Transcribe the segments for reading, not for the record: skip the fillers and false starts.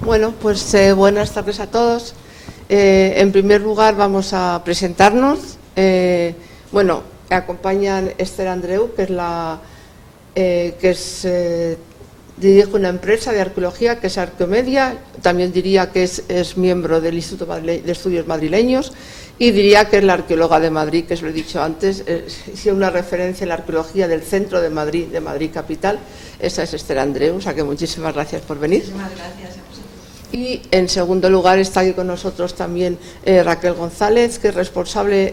Bueno, pues buenas tardes a todos. En primer lugar vamos a presentarnos. Bueno, me acompañan Esther Andreu, dirige una empresa de arqueología que es Arqueomedia. También diría que es miembro del Instituto de Estudios Madrileños, y diría que es la arqueóloga de Madrid, que os lo he dicho antes, si una referencia en la arqueología del centro de Madrid capital. Esa es Esther Andreu, o sea que muchísimas gracias por venir. Muchísimas gracias. Y en segundo lugar está aquí con nosotros también Raquel González, que es responsable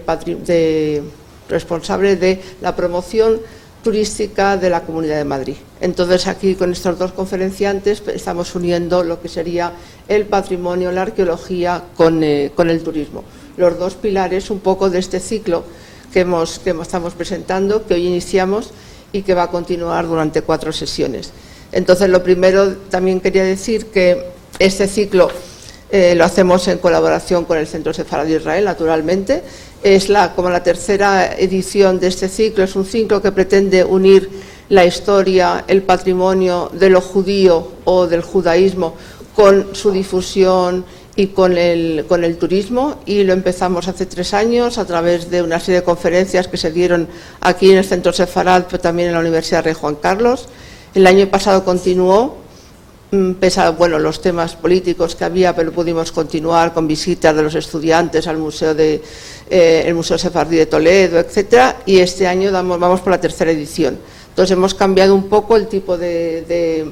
de la promoción turística de la Comunidad de Madrid. Entonces, aquí con estos dos conferenciantes estamos uniendo lo que sería el patrimonio, la arqueología con el turismo. Los dos pilares un poco de este ciclo que estamos presentando, que hoy iniciamos y que va a continuar durante 4 sesiones. Entonces, lo primero, también quería decir que este ciclo lo hacemos en colaboración con el Centro Sefarad de Israel, naturalmente. Es como la tercera edición de este ciclo. Es un ciclo que pretende unir la historia, el patrimonio de lo judío o del judaísmo con su difusión y con el turismo, y lo empezamos hace 3 años a través de una serie de conferencias que se dieron aquí en el Centro Sefarad, pero también en la Universidad Rey Juan Carlos. El año pasado continuó, pese a los temas políticos que había, pero pudimos continuar con visitas de los estudiantes al el Museo Sefardí de Toledo, etcétera, y este año vamos por la tercera edición. Entonces hemos cambiado un poco el tipo de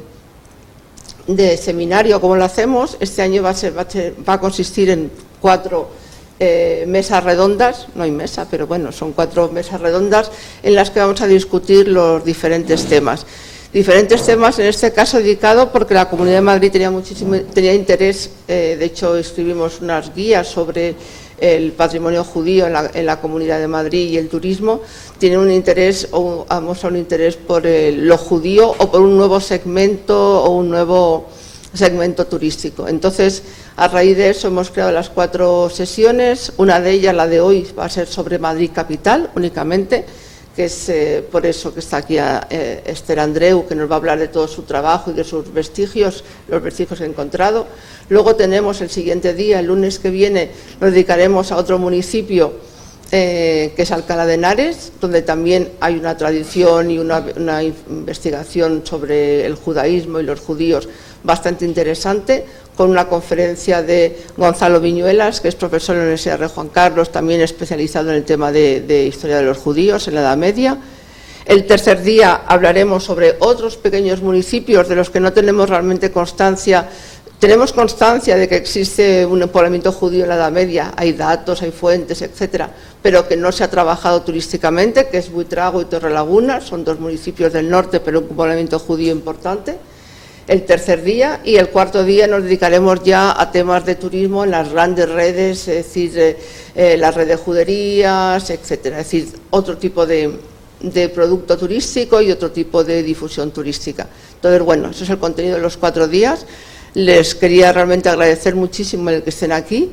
seminario, como lo hacemos. Este año va a consistir en 4 mesas redondas, no hay mesa, pero bueno, son 4 mesas redondas en las que vamos a discutir los diferentes temas. Diferentes temas, en este caso dedicado porque la Comunidad de Madrid tenía interés. De hecho, escribimos unas guías sobre el patrimonio judío en la Comunidad de Madrid y el turismo. Tiene un interés, o vamos a un interés por lo judío o por un nuevo segmento o un nuevo segmento turístico. Entonces, a raíz de eso hemos creado las 4 sesiones. Una de ellas, la de hoy, va a ser sobre Madrid capital únicamente, que es por eso que está aquí Esther Andreu, que nos va a hablar de todo su trabajo y de sus vestigios, los vestigios que he encontrado. Luego tenemos el siguiente día, el lunes que viene, nos dedicaremos a otro municipio, que es Alcalá de Henares, donde también hay una tradición y una investigación sobre el judaísmo y los judíos bastante interesante, con una conferencia de Gonzalo Viñuelas, que es profesor en la Universidad de Juan Carlos, también especializado en el tema de historia de los judíos en la Edad Media. El tercer día hablaremos sobre otros pequeños municipios de los que no tenemos realmente constancia. Tenemos constancia de que existe un poblamiento judío en la Edad Media, hay datos, hay fuentes, etcétera, pero que no se ha trabajado turísticamente, que es Buitrago y Torrelaguna. Son 2 municipios del norte, pero un poblamiento judío importante. El tercer día, y el cuarto día nos dedicaremos ya a temas de turismo en las grandes redes, es decir, la red de juderías, etcétera. Es decir, otro tipo de producto turístico y otro tipo de difusión turística. Entonces, bueno, eso es el contenido de los 4 días. Les quería realmente agradecer muchísimo el que estén aquí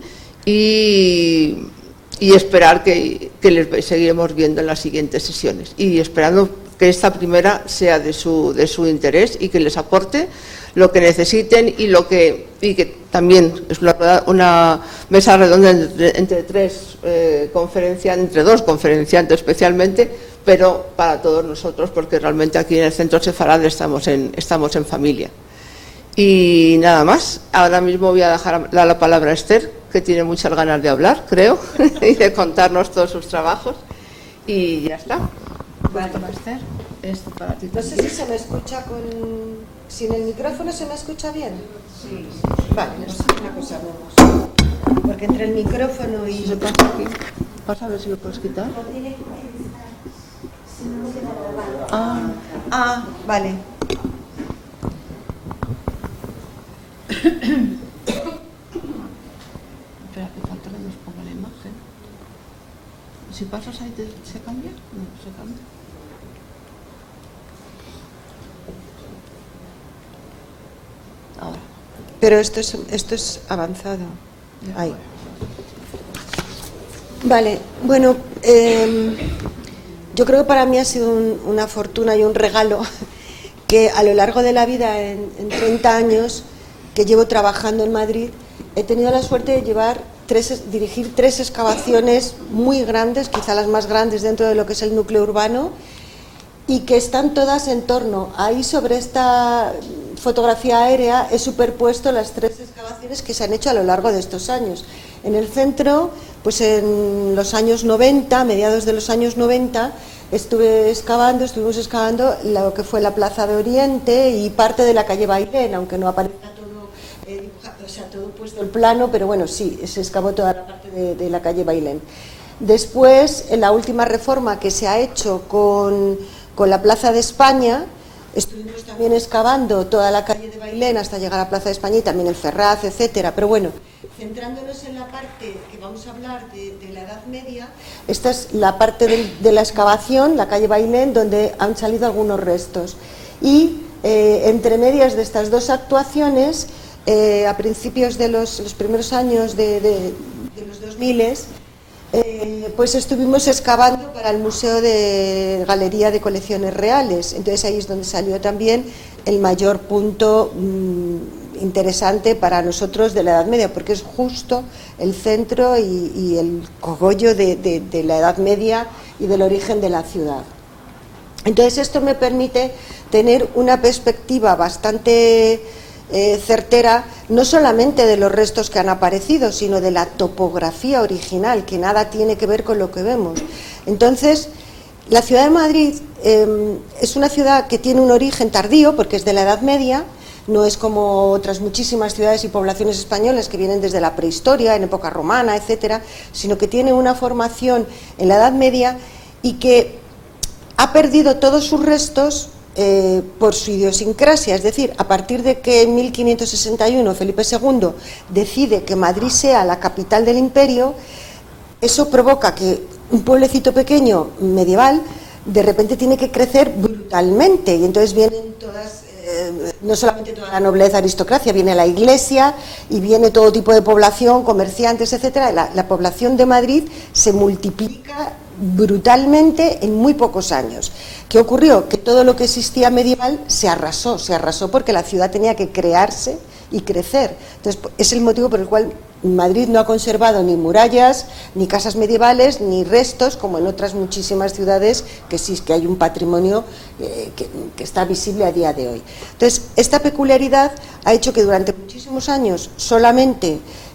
y esperar que les seguiremos viendo en las siguientes sesiones, y esperando que esta primera sea de su interés y que les aporte lo que necesiten y que también es una mesa redonda entre 2 conferenciantes especialmente, pero para todos nosotros, porque realmente aquí en el Centro Sefarad estamos en familia. Y nada más. Ahora mismo voy a dar la palabra a Esther, que tiene muchas ganas de hablar, creo, y de contarnos todos sus trabajos, y ya está. Vale, Esther. No sé si se me escucha sin el micrófono. ¿Se me escucha bien? Sí. Vale, pues una cosa vemos. Porque entre el micrófono y... ¿Se pasa aquí? Pasa a ver si lo puedes quitar. Vale. Espera, que falta que nos ponga la imagen. Si pasas ahí, ¿se cambia? No, se cambia. Ahora. Pero esto es avanzado. Ahí. Vale, bueno, yo creo que para mí ha sido una fortuna y un regalo que a lo largo de la vida, en 30 años, que llevo trabajando en Madrid, he tenido la suerte de dirigir 3 excavaciones muy grandes, quizá las más grandes dentro de lo que es el núcleo urbano, y que están todas en torno. Ahí sobre esta fotografía aérea he superpuesto las 3 excavaciones que se han hecho a lo largo de estos años. En el centro, pues en los años 90, mediados de los años 90, estuvimos excavando lo que fue la Plaza de Oriente y parte de la calle Bailén, aunque no aparezca todo dibujado, o sea, todo puesto en plano, pero bueno, sí, se excavó toda la parte de la calle Bailén. Después, en la última reforma que se ha hecho con la Plaza de España, estuvimos también excavando toda la calle de Bailén hasta llegar a la Plaza de España y también el Ferraz, etcétera. Pero bueno, centrándonos en la parte que vamos a hablar de la Edad Media, esta es la parte de la excavación, la calle Bailén, donde han salido algunos restos. Y entre medias de estas 2 actuaciones, a principios de los primeros años de los 2000, pues estuvimos excavando para el Museo de Galería de Colecciones Reales. Entonces ahí es donde salió también el mayor punto interesante para nosotros de la Edad Media, porque es justo el centro y el cogollo de la Edad Media y del origen de la ciudad. Entonces esto me permite tener una perspectiva bastante certera, no solamente de los restos que han aparecido, sino de la topografía original, que nada tiene que ver con lo que vemos. Entonces, la ciudad de Madrid es una ciudad que tiene un origen tardío, porque es de la Edad Media, no es como otras muchísimas ciudades y poblaciones españolas que vienen desde la prehistoria, en época romana, etcétera, sino que tiene una formación en la Edad Media y que ha perdido todos sus restos por su idiosincrasia, es decir, a partir de que en 1561 Felipe II decide que Madrid sea la capital del imperio, eso provoca que un pueblecito pequeño medieval de repente tiene que crecer brutalmente, y entonces vienen todas, no solamente toda la nobleza, aristocracia, viene la iglesia y viene todo tipo de población, comerciantes, etcétera. La población de Madrid se multiplica brutalmente en muy pocos años. ¿Qué ocurrió? Que todo lo que existía medieval se arrasó porque la ciudad tenía que crearse y crecer. Entonces, es el motivo por el cual Madrid no ha conservado ni murallas, ni casas medievales, ni restos, como en otras muchísimas ciudades, que sí que hay un patrimonio que está visible a día de hoy. Entonces, esta peculiaridad ha hecho que durante muchísimos años solamente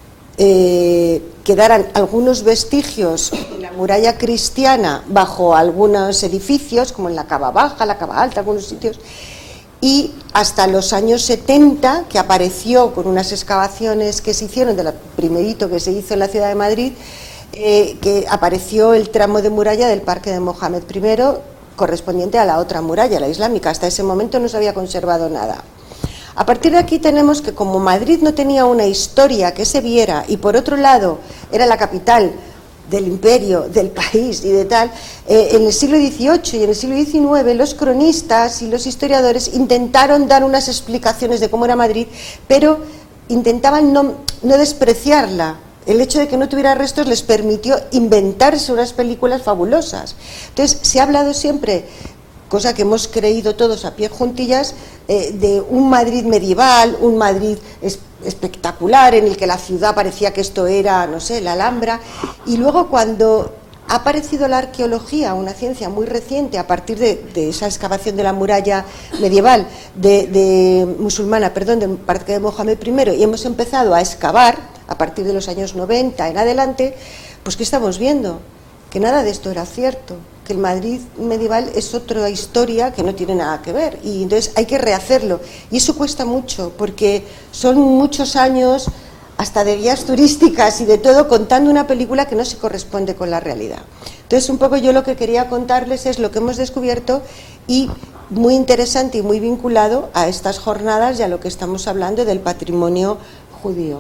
quedaran algunos vestigios de la muralla cristiana bajo algunos edificios, como en la Cava Baja, la Cava Alta, algunos sitios, y hasta los años 70, que apareció con unas excavaciones que se hicieron, de lo primerito que se hizo en la ciudad de Madrid, que apareció el tramo de muralla del Parque de Mohamed I, correspondiente a la otra muralla, la islámica. Hasta ese momento no se había conservado nada. A partir de aquí tenemos que, como Madrid no tenía una historia que se viera, y por otro lado era la capital del imperio, del país y de tal, en el siglo XVIII y en el siglo XIX los cronistas y los historiadores intentaron dar unas explicaciones de cómo era Madrid, pero intentaban no despreciarla. El hecho de que no tuviera restos les permitió inventarse unas películas fabulosas. Entonces, se ha hablado siempre, cosa que hemos creído todos a pie juntillas, de un Madrid medieval, un Madrid espectacular, en el que la ciudad parecía que esto era, no sé, la Alhambra, y luego cuando ha aparecido la arqueología, una ciencia muy reciente, a partir de esa excavación de la muralla medieval, musulmana, del Parque de Mohamed I, y hemos empezado a excavar, a partir de los años 90 en adelante, pues ¿qué estamos viendo? Que nada de esto era cierto, que el Madrid medieval es otra historia que no tiene nada que ver, y entonces hay que rehacerlo, y eso cuesta mucho, porque son muchos años hasta de guías turísticas y de todo, contando una película que no se corresponde con la realidad. Entonces, un poco yo lo que quería contarles es lo que hemos descubierto, y muy interesante y muy vinculado a estas jornadas y a lo que estamos hablando del patrimonio judío.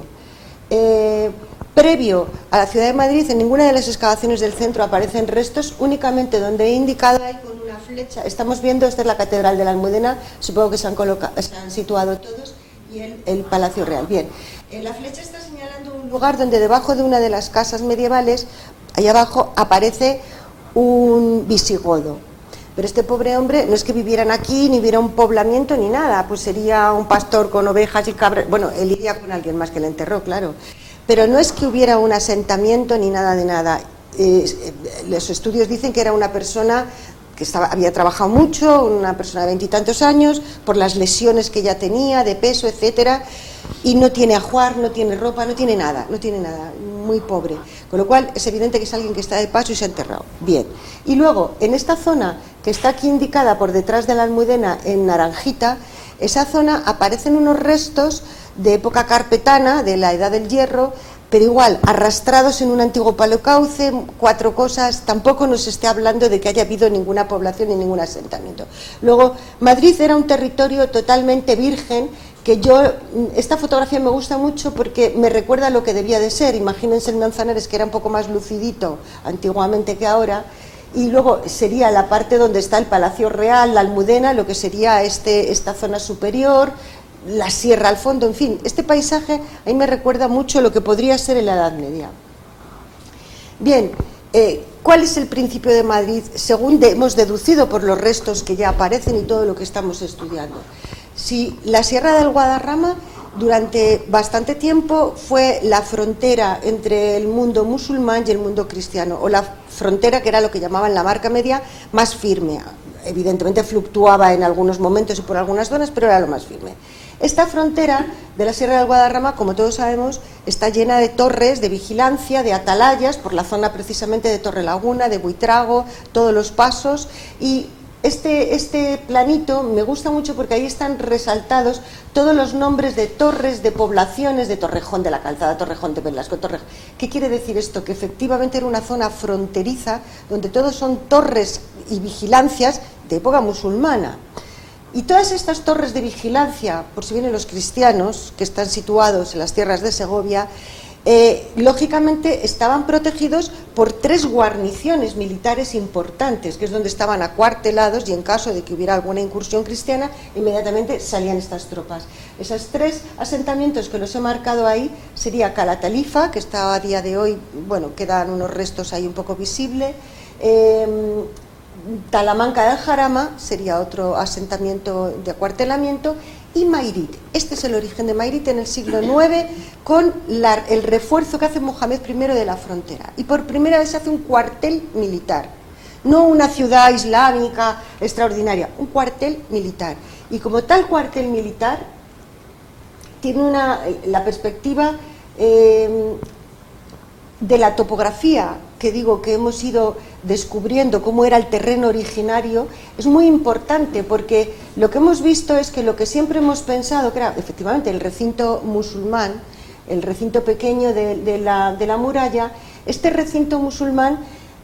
Previo a la ciudad de Madrid, en ninguna de las excavaciones del centro aparecen restos, únicamente donde he indicado ahí con una flecha. Estamos viendo, esta es la Catedral de la Almudena, supongo que se han situado todos, y el Palacio Real. Bien, la flecha está señalando un lugar donde debajo de una de las casas medievales, allá abajo, aparece un visigodo. Pero este pobre hombre no es que vivieran aquí, ni hubiera un poblamiento, ni nada, pues sería un pastor con ovejas y cabras, bueno, él iría con alguien más que le enterró, claro, pero no es que hubiera un asentamiento ni nada de nada. Los estudios dicen que era una persona que había trabajado mucho, una persona de 20 y tantos años, por las lesiones que ya tenía, de peso, etcétera, y no tiene ajuar, no tiene ropa, no tiene nada, muy pobre. Con lo cual es evidente que es alguien que está de paso y se ha enterrado. Bien. Y luego, en esta zona que está aquí indicada por detrás de la Almudena en naranjita, esa zona aparecen unos restos de época carpetana, de la Edad del Hierro, pero igual, arrastrados en un antiguo palocauce, 4 cosas, tampoco nos esté hablando de que haya habido ninguna población ni ningún asentamiento. Luego, Madrid era un territorio totalmente virgen, que esta fotografía me gusta mucho porque me recuerda a lo que debía de ser. Imagínense el Manzanares, que era un poco más lucidito antiguamente que ahora, y luego sería la parte donde está el Palacio Real, la Almudena, lo que sería esta zona superior, la sierra al fondo, en fin, este paisaje a mí me recuerda mucho lo que podría ser en la Edad Media. Bien, ¿cuál es el principio de Madrid? Según hemos deducido por los restos que ya aparecen y todo lo que estamos estudiando. Si la Sierra del Guadarrama durante bastante tiempo fue la frontera entre el mundo musulmán y el mundo cristiano, o la frontera que era lo que llamaban la marca media más firme. Evidentemente fluctuaba en algunos momentos y por algunas zonas, pero era lo más firme. Esta frontera de la Sierra del Guadarrama, como todos sabemos, está llena de torres de vigilancia, de atalayas, por la zona precisamente de Torrelaguna, de Buitrago, todos los pasos, y este planito me gusta mucho porque ahí están resaltados todos los nombres de torres, de poblaciones, de Torrejón de la Calzada, Torrejón de Velasco, Torrejón. ¿Qué quiere decir esto? Que efectivamente era una zona fronteriza donde todos son torres y vigilancias de época musulmana. Y todas estas torres de vigilancia, por si vienen los cristianos, que están situados en las tierras de Segovia, lógicamente estaban protegidos por 3 guarniciones militares importantes, que es donde estaban acuartelados, y en caso de que hubiera alguna incursión cristiana, inmediatamente salían estas tropas. Esos 3 asentamientos que los he marcado ahí sería Calatalifa, que está a día de hoy, bueno, quedan unos restos ahí un poco visibles, Talamanca del Jarama sería otro asentamiento de acuartelamiento, y Mairit. Este es el origen de Mairit en el siglo IX, con el refuerzo que hace Mohamed I de la frontera. Y por primera vez se hace un cuartel militar, no una ciudad islámica extraordinaria, un cuartel militar. Y como tal cuartel militar, tiene la perspectiva de la topografía, que digo que hemos ido descubriendo cómo era el terreno originario, es muy importante, porque lo que hemos visto es que lo que siempre hemos pensado, que era efectivamente el recinto musulmán, el recinto pequeño de la muralla, este recinto musulmán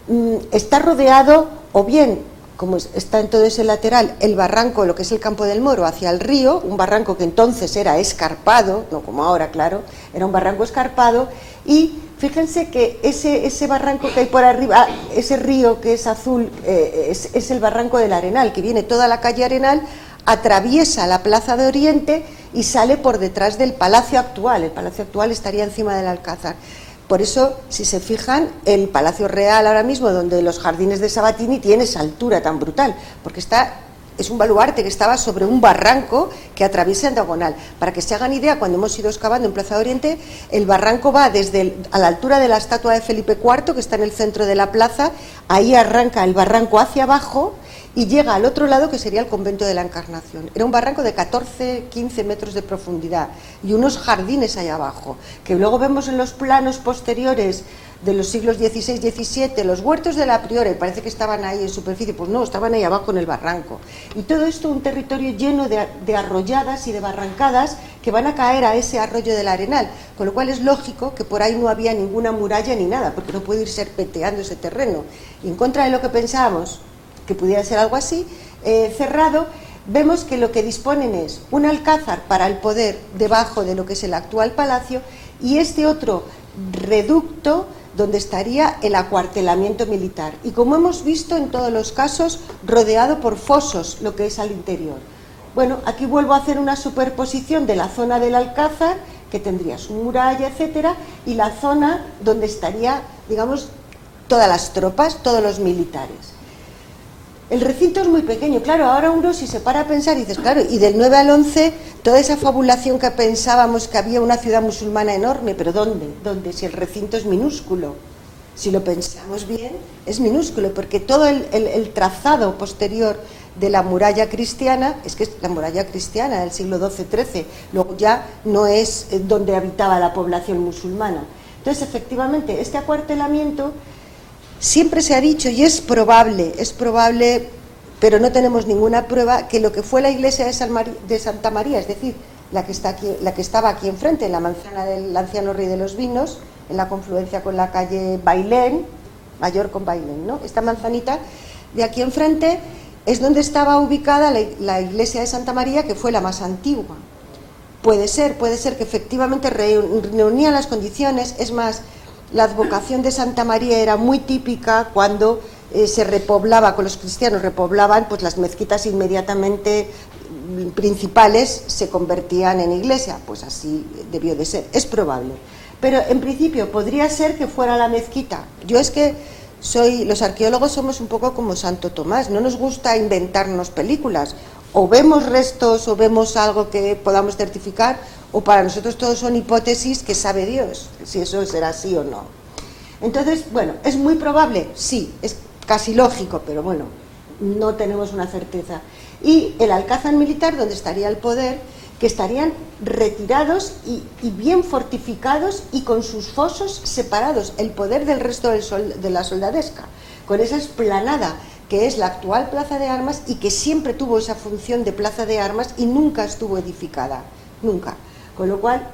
está rodeado, o bien, como está en todo ese lateral, el barranco, lo que es el Campo del Moro, hacia el río, un barranco que entonces era escarpado, no como ahora, claro, era un barranco escarpado, y fíjense que ese barranco que hay por arriba, ese río que es azul, es el barranco del Arenal, que viene toda la calle Arenal, atraviesa la Plaza de Oriente y sale por detrás del Palacio Actual. El Palacio Actual estaría encima del Alcázar. Por eso, si se fijan, el Palacio Real ahora mismo, donde los jardines de Sabatini, tiene esa altura tan brutal, porque es un baluarte que estaba sobre un barranco que atraviesa en diagonal. Para que se hagan idea, cuando hemos ido excavando en Plaza de Oriente, el barranco va a la altura de la estatua de Felipe IV, que está en el centro de la plaza, ahí arranca el barranco hacia abajo y llega al otro lado, que sería el convento de la Encarnación. Era un barranco de 14-15 metros de profundidad y unos jardines ahí abajo, que luego vemos en los planos posteriores de los siglos XVI y XVII, los huertos de la Priore, parece que estaban ahí en superficie, pues no, estaban ahí abajo en el barranco. Y todo esto un territorio lleno de arrolladas y de barrancadas que van a caer a ese arroyo del Arenal, con lo cual es lógico que por ahí no había ninguna muralla ni nada, porque no puede ir serpenteando ese terreno. Y en contra de lo que pensábamos, que pudiera ser algo así, cerrado, vemos que lo que disponen es un alcázar para el poder debajo de lo que es el actual palacio, y este otro reducto donde estaría el acuartelamiento militar, y como hemos visto en todos los casos, rodeado por fosos, lo que es al interior. Bueno, aquí vuelvo a hacer una superposición de la zona del Alcázar, que tendría su muralla, etcétera, y la zona donde estaría, digamos, todas las tropas, todos los militares. El recinto es muy pequeño, claro, ahora uno si se para a pensar y dices, claro, y del 9 al 11, toda esa fabulación que pensábamos que había una ciudad musulmana enorme, pero ¿dónde? ¿Dónde? Si el recinto es minúsculo. Si lo pensamos bien, es minúsculo, porque todo el trazado posterior de la muralla cristiana, es que es la muralla cristiana del siglo XII-XIII, luego ya no es donde habitaba la población musulmana. Entonces, efectivamente, este acuartelamiento siempre se ha dicho, y es probable, pero no tenemos ninguna prueba, que lo que fue la iglesia de Santa María, es decir, la que estaba aquí enfrente, en la manzana del Anciano Rey de los Vinos, en la confluencia con la calle Bailén, Mayor con Bailén, ¿no? Esta manzanita de aquí enfrente es donde estaba ubicada la iglesia de Santa María, que fue la más antigua. Puede ser que efectivamente reunía las condiciones. Es más, la advocación de Santa María era muy típica cuando se repoblaba, con los cristianos repoblaban, pues las mezquitas inmediatamente principales se convertían en iglesia, pues así debió de ser, es probable. Pero en principio podría ser que fuera la mezquita. Yo es que los arqueólogos somos un poco como Santo Tomás, no nos gusta inventarnos películas, o vemos restos o vemos algo que podamos certificar, o para nosotros todos son hipótesis que sabe Dios, si eso será así o no. Entonces, bueno, ¿es muy probable? Sí, es casi lógico, pero bueno, no tenemos una certeza. Y el alcázar militar, donde estaría el poder, que estarían retirados y bien fortificados y con sus fosos separados, el poder del resto de la soldadesca, con esa explanada que es la actual plaza de armas y que siempre tuvo esa función de plaza de armas y nunca estuvo edificada, nunca. Con lo cual,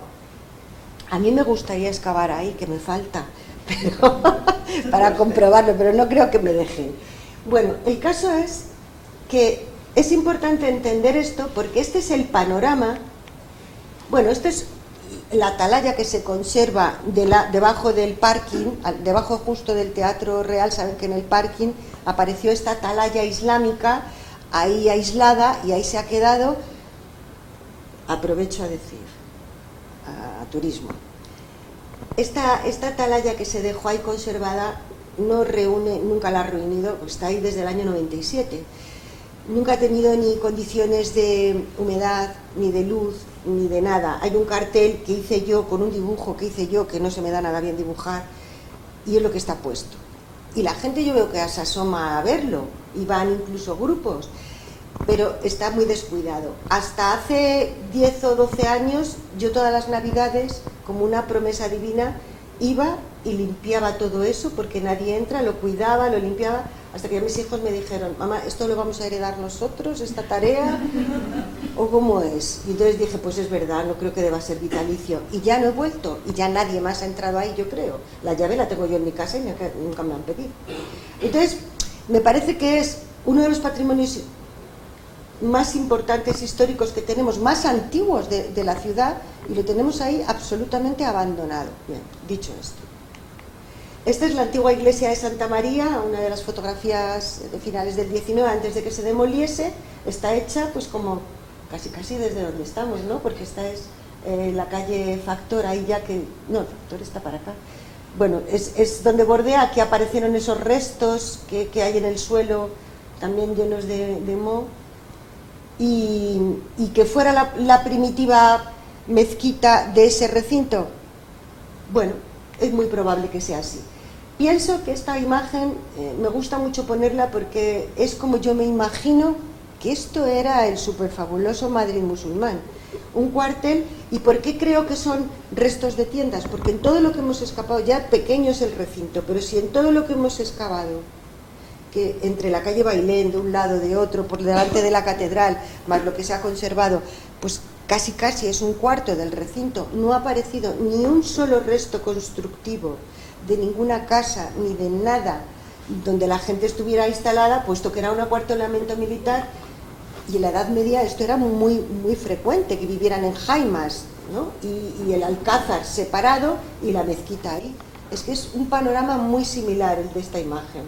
a mí me gustaría excavar ahí, que me falta, pero, para comprobarlo, pero no creo que me dejen. Bueno, el caso es que es importante entender esto porque este es el panorama. Bueno, esta es la atalaya que se conserva debajo del parking, debajo justo del Teatro Real. Saben que en el parking apareció esta atalaya islámica ahí aislada y ahí se ha quedado, aprovecho a decir, a turismo. Esta atalaya que se dejó ahí conservada no reúne, nunca la ha reunido, pues está ahí desde el año 97. Nunca ha tenido ni condiciones de humedad, ni de luz, ni de nada. Hay un cartel que hice yo, con un dibujo que hice yo, que no se me da nada bien dibujar, y es lo que está puesto. Y la gente yo veo que se asoma a verlo, y van incluso grupos, pero está muy descuidado. Hasta hace 10 o 12 años, yo todas las navidades, como una promesa divina, iba y limpiaba todo eso, porque nadie entra, lo cuidaba, lo limpiaba, hasta que mis hijos me dijeron, mamá, ¿esto lo vamos a heredar nosotros, esta tarea? ¿O cómo es? Y entonces dije, pues es verdad, no creo que deba ser vitalicio. Y ya no he vuelto, y ya nadie más ha entrado ahí, yo creo. La llave la tengo yo en mi casa y nunca me han pedido. Entonces, me parece que es uno de los patrimonios más importantes históricos que tenemos, más antiguos de la ciudad, y lo tenemos ahí absolutamente abandonado. Bien, dicho esto. Esta es la antigua iglesia de Santa María, una de las fotografías de finales del 19, antes de que se demoliese. Está hecha pues como casi desde donde estamos, ¿no? Porque esta es la calle Factor, ahí ya que... No, Factor está para acá. Bueno, es donde bordea, aquí aparecieron esos restos que hay en el suelo, también llenos de moho. Y que fuera la primitiva mezquita de ese recinto, bueno, es muy probable que sea así. Pienso que esta imagen me gusta mucho ponerla porque es como yo me imagino que esto era el superfabuloso Madrid musulmán, un cuartel. ¿Y por qué creo que son restos de tiendas? Porque en todo lo que hemos excavado, ya pequeño es el recinto, pero si en todo lo que hemos excavado, que entre la calle Bailén, de un lado, de otro, por delante de la catedral, más lo que se ha conservado, pues casi es un cuarto del recinto, no ha aparecido ni un solo resto constructivo de ninguna casa, ni de nada donde la gente estuviera instalada, puesto que era un acuartelamiento militar, y en la Edad Media esto era muy frecuente, que vivieran en jaimas, ¿no? Y el alcázar separado y la mezquita ahí. Es que es un panorama muy similar el de esta imagen.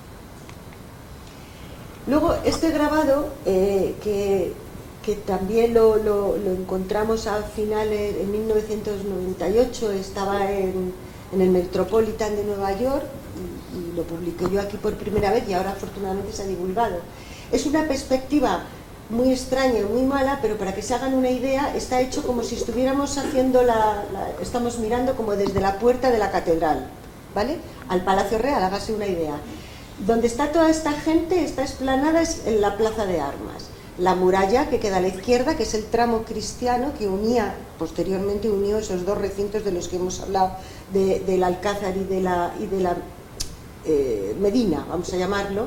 Luego, este grabado, que también lo encontramos al final en 1998, estaba en el Metropolitan de Nueva York, y lo publiqué yo aquí por primera vez, y ahora afortunadamente se ha divulgado. Es una perspectiva muy extraña y muy mala, pero para que se hagan una idea, está hecho como si estuviéramos haciendo estamos mirando como desde la puerta de la catedral, ¿vale? Al Palacio Real, hágase una idea. Donde está toda esta gente, esta explanada, es en la Plaza de Armas. La muralla que queda a la izquierda, que es el tramo cristiano que posteriormente unió esos dos recintos de los que hemos hablado, del Alcázar y de la Medina, vamos a llamarlo.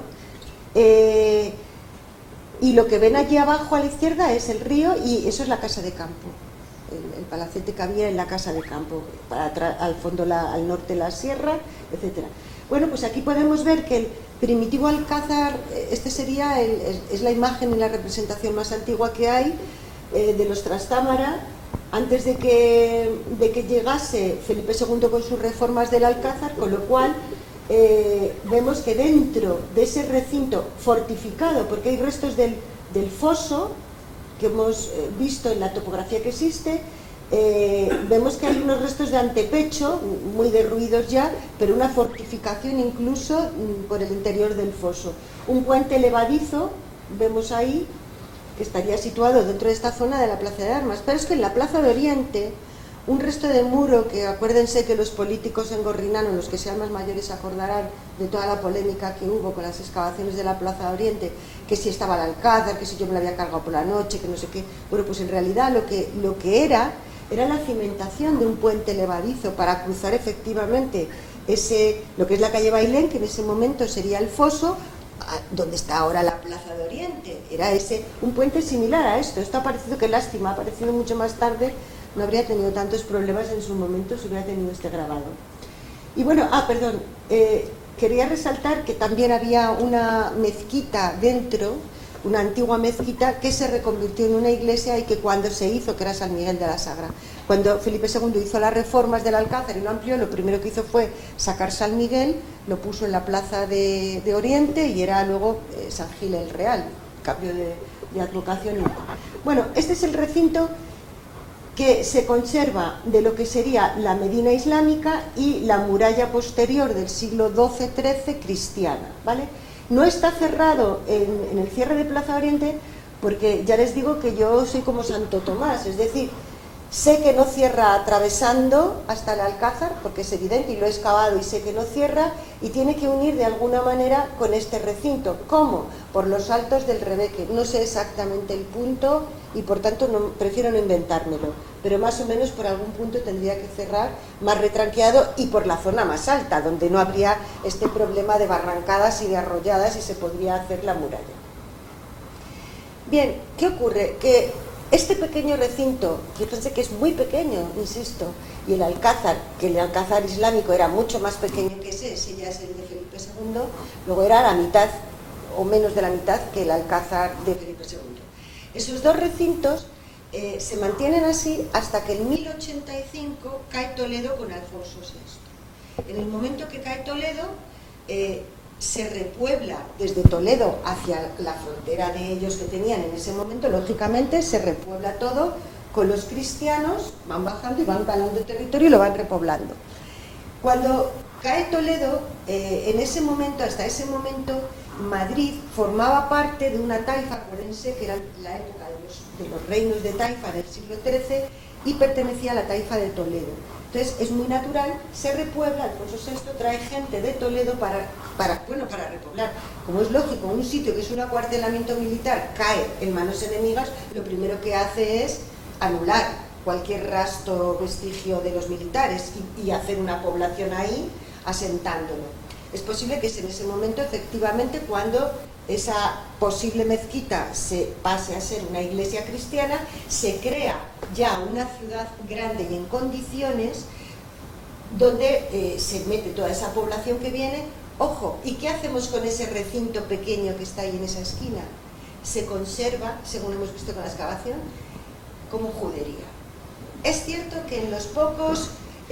Y lo que ven allí abajo a la izquierda es el río, y eso es la casa de campo, el palacete que había en la casa de campo, al fondo, al norte la sierra, etcétera. Bueno, pues aquí podemos ver que el primitivo alcázar, es la imagen y la representación más antigua que hay de los Trastámara, antes de que llegase Felipe II con sus reformas del alcázar, con lo cual vemos que dentro de ese recinto fortificado, porque hay restos del foso que hemos visto en la topografía que existe, vemos que hay unos restos de antepecho, muy derruidos ya, pero una fortificación incluso por el interior del foso. Un puente levadizo, vemos ahí, que estaría situado dentro de esta zona de la Plaza de Armas, pero es que en la Plaza de Oriente, un resto de muro, que acuérdense que los políticos en Gorrinano, los que sean más mayores, se acordarán de toda la polémica que hubo con las excavaciones de la Plaza de Oriente, que si estaba el alcázar, que si yo me lo había cargado por la noche, que no sé qué. Bueno, pues en realidad lo que era la cimentación de un puente levadizo para cruzar efectivamente lo que es la calle Bailén, que en ese momento sería el foso, donde está ahora la Plaza de Oriente. Era un puente similar a esto. Esto ha aparecido, qué lástima, ha aparecido mucho más tarde. No habría tenido tantos problemas en su momento si hubiera tenido este grabado. Y bueno, quería resaltar que también había una mezquita dentro, una antigua mezquita que se reconvirtió en una iglesia, y que cuando se hizo, que era San Miguel de la Sagra, cuando Felipe II hizo las reformas del alcázar y lo amplió, lo primero que hizo fue sacar San Miguel, lo puso en la Plaza de Oriente, y era luego San Gil el Real, cambio de advocación. Bueno, este es el recinto que se conserva de lo que sería la Medina islámica y la muralla posterior del siglo XII-XIII cristiana, ¿vale? No está cerrado en el cierre de Plaza Oriente, porque ya les digo que yo soy como Santo Tomás, es decir, sé que no cierra atravesando hasta el Alcázar, porque es evidente y lo he excavado y sé que no cierra, y tiene que unir de alguna manera con este recinto. ¿Cómo? Por los altos del Rebeque. No sé exactamente el punto y por tanto prefiero no inventármelo, pero más o menos por algún punto tendría que cerrar más retranqueado, y por la zona más alta, donde no habría este problema de barrancadas y de arrolladas y se podría hacer la muralla. Bien, ¿qué ocurre? Que este pequeño recinto, fíjense que es muy pequeño, insisto, y el alcázar, que el alcázar islámico era mucho más pequeño que ese ya es el de Felipe II, luego era la mitad o menos de la mitad que el alcázar de Felipe II. Esos dos recintos se mantienen así hasta que en 1085 cae Toledo con Alfonso VI. En el momento que cae Toledo, se repuebla desde Toledo hacia la frontera de ellos que tenían en ese momento, lógicamente se repuebla todo con los cristianos, van bajando y van ganando territorio y lo van repoblando. Cuando cae Toledo, en ese momento, hasta ese momento, Madrid formaba parte de una taifa, acuérdense que era la época de los reinos de taifa del siglo XIII, y pertenecía a la taifa de Toledo. Entonces es muy natural, se repuebla, Alfonso VI trae gente de Toledo para repoblar. Como es lógico, un sitio que es un acuartelamiento militar cae en manos enemigas, lo primero que hace es anular cualquier rastro, vestigio de los militares y hacer una población ahí, asentándolo. Es posible que es en ese momento, efectivamente, cuando esa posible mezquita se pase a ser una iglesia cristiana, se crea ya una ciudad grande y en condiciones donde se mete toda esa población que viene. Ojo, ¿y qué hacemos con ese recinto pequeño que está ahí en esa esquina? Se conserva, según hemos visto con la excavación, como judería. Es cierto que en los pocos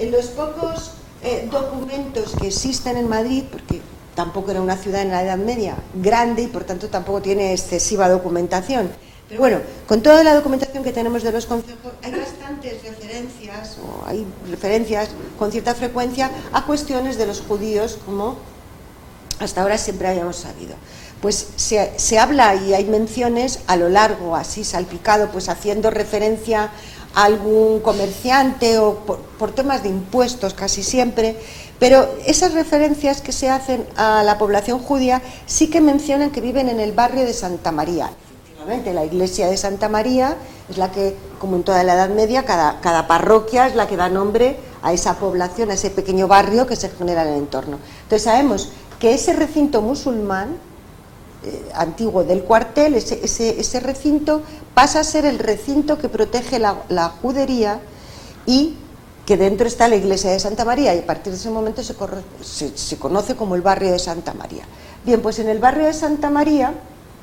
documentos que existen en Madrid, porque tampoco era una ciudad en la Edad Media grande y por tanto tampoco tiene excesiva documentación, pero bueno, con toda la documentación que tenemos de los concejos hay bastantes referencias, o hay referencias con cierta frecuencia a cuestiones de los judíos, como hasta ahora siempre habíamos sabido. Pues se habla y hay menciones a lo largo, así salpicado, pues haciendo referencia a algún comerciante o por temas de impuestos casi siempre, pero esas referencias que se hacen a la población judía sí que mencionan que viven en el barrio de Santa María. Efectivamente, la iglesia de Santa María es la que, como en toda la Edad Media, cada parroquia es la que da nombre a esa población, a ese pequeño barrio que se genera en el entorno. Entonces sabemos que ese recinto musulmán antiguo del cuartel, ese recinto pasa a ser el recinto que protege la judería y que dentro está la iglesia de Santa María, y a partir de ese momento se conoce como el barrio de Santa María. Bien, pues en el barrio de Santa María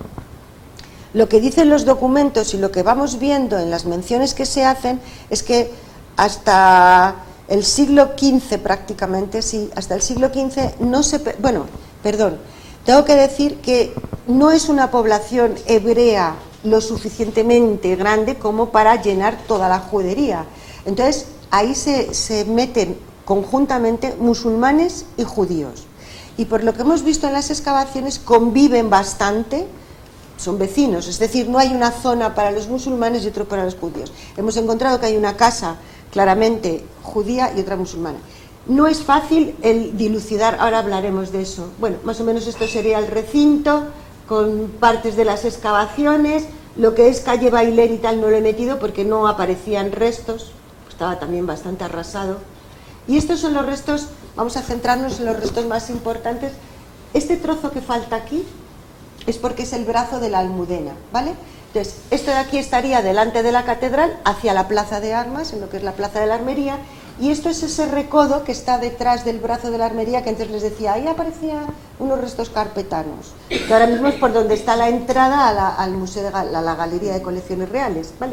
lo que dicen los documentos y lo que vamos viendo en las menciones que se hacen es que hasta el siglo XV prácticamente, sí, hasta el siglo XV no se... Bueno, perdón, tengo que decir que no es una población hebrea lo suficientemente grande como para llenar toda la judería. Entonces, ahí se meten conjuntamente musulmanes y judíos. Y por lo que hemos visto en las excavaciones, conviven bastante, son vecinos, es decir, no hay una zona para los musulmanes y otra para los judíos. Hemos encontrado que hay una casa claramente judía y otra musulmana. No es fácil el dilucidar, ahora hablaremos de eso. Bueno, más o menos esto sería el recinto, con partes de las excavaciones. Lo que es calle Bailén y tal no lo he metido porque no aparecían restos, estaba también bastante arrasado. Y estos son los restos, vamos a centrarnos en los restos más importantes. Este trozo que falta aquí es porque es el brazo de la Almudena, ¿vale? Entonces, esto de aquí estaría delante de la catedral, hacia la plaza de armas, en lo que es la plaza de la Armería, y esto es ese recodo que está detrás del brazo de la Armería, que antes les decía, ahí aparecían unos restos carpetanos, que ahora mismo es por donde está la entrada al museo, a la Galería de Colecciones Reales, ¿vale?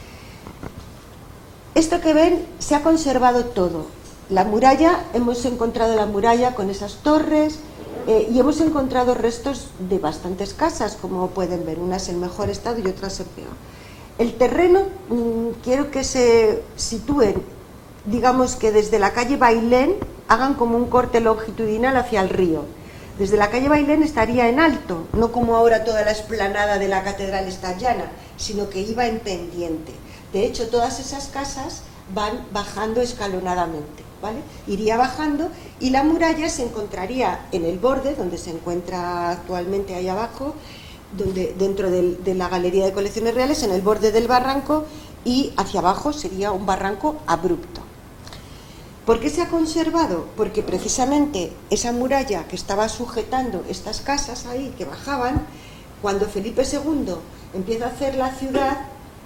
Esto que ven se ha conservado todo. La muralla, hemos encontrado la muralla con esas torres, y hemos encontrado restos de bastantes casas, como pueden ver, unas en mejor estado y otras en peor. El terreno, quiero que se sitúen, digamos que desde la calle Bailén, hagan como un corte longitudinal hacia el río. Desde la calle Bailén estaría en alto, no como ahora toda la explanada de la catedral está llana, sino que iba en pendiente. De hecho, todas esas casas van bajando escalonadamente, ¿vale? Iría bajando y la muralla se encontraría en el borde, donde se encuentra actualmente ahí abajo, dentro de la Galería de Colecciones Reales, en el borde del barranco, y hacia abajo sería un barranco abrupto. ¿Por qué se ha conservado? Porque precisamente esa muralla que estaba sujetando estas casas ahí, que bajaban, cuando Felipe II empieza a hacer la ciudad,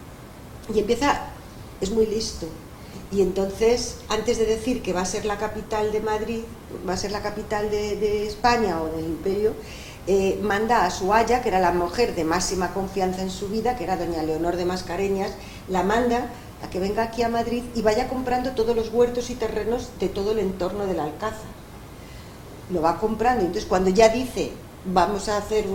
y es muy listo, y entonces, antes de decir que va a ser la capital de Madrid, va a ser la capital de España o del Imperio, manda a su aya, que era la mujer de máxima confianza en su vida, que era doña Leonor de Mascareñas, la manda a que venga aquí a Madrid y vaya comprando todos los huertos y terrenos de todo el entorno del Alcázar. Lo va comprando, entonces cuando ya dice, vamos a hacer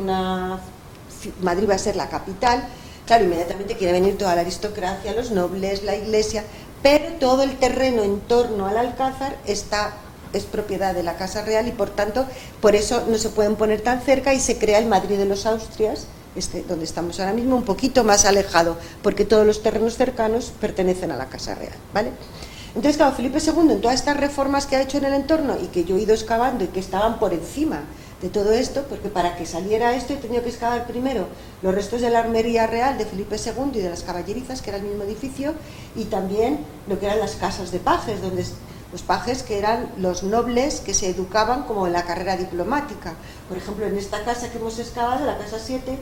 Madrid va a ser la capital, claro, inmediatamente quiere venir toda la aristocracia, los nobles, la iglesia, pero todo el terreno en torno al Alcázar es propiedad de la Casa Real y por tanto, por eso no se pueden poner tan cerca y se crea el Madrid de los Austrias, donde estamos ahora mismo, un poquito más alejado, porque todos los terrenos cercanos pertenecen a la Casa Real, ¿vale? Entonces, claro, Felipe II, en todas estas reformas que ha hecho en el entorno y que yo he ido excavando y que estaban por encima de todo esto, porque para que saliera esto he tenido que excavar primero los restos de la Armería Real de Felipe II y de las caballerizas, que era el mismo edificio, y también lo que eran las casas de pajes, donde los pajes que eran los nobles que se educaban como en la carrera diplomática. Por ejemplo, en esta casa que hemos excavado, la casa 7,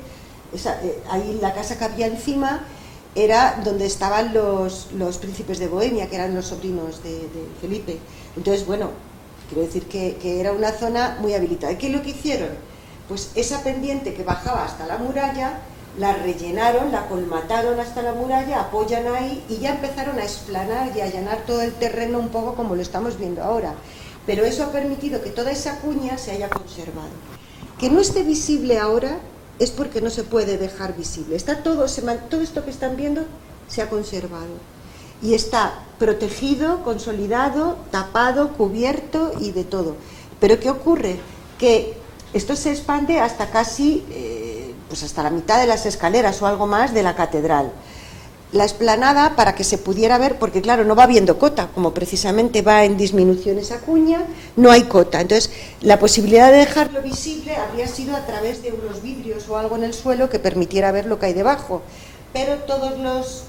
ahí la casa que había encima era donde estaban los príncipes de Bohemia, que eran los sobrinos de Felipe. Entonces, bueno, quiero decir que era una zona muy habilitada. ¿Y qué es lo que hicieron? Pues esa pendiente que bajaba hasta la muralla, la rellenaron, la colmataron hasta la muralla, apoyan ahí y ya empezaron a explanar y a allanar todo el terreno un poco como lo estamos viendo ahora. Pero eso ha permitido que toda esa cuña se haya conservado. Que no esté visible ahora es porque no se puede dejar visible. Está todo esto que están viendo se ha conservado. Y está protegido, consolidado, tapado, cubierto y de todo. Pero ¿qué ocurre? Que Esto se expande hasta casi, pues hasta la mitad de las escaleras o algo más de la catedral. La explanada, para que se pudiera ver, porque claro, no va habiendo cota, como precisamente va en disminución esa cuña, no hay cota. Entonces, la posibilidad de dejarlo visible habría sido a través de unos vidrios o algo en el suelo que permitiera ver lo que hay debajo. Pero todos los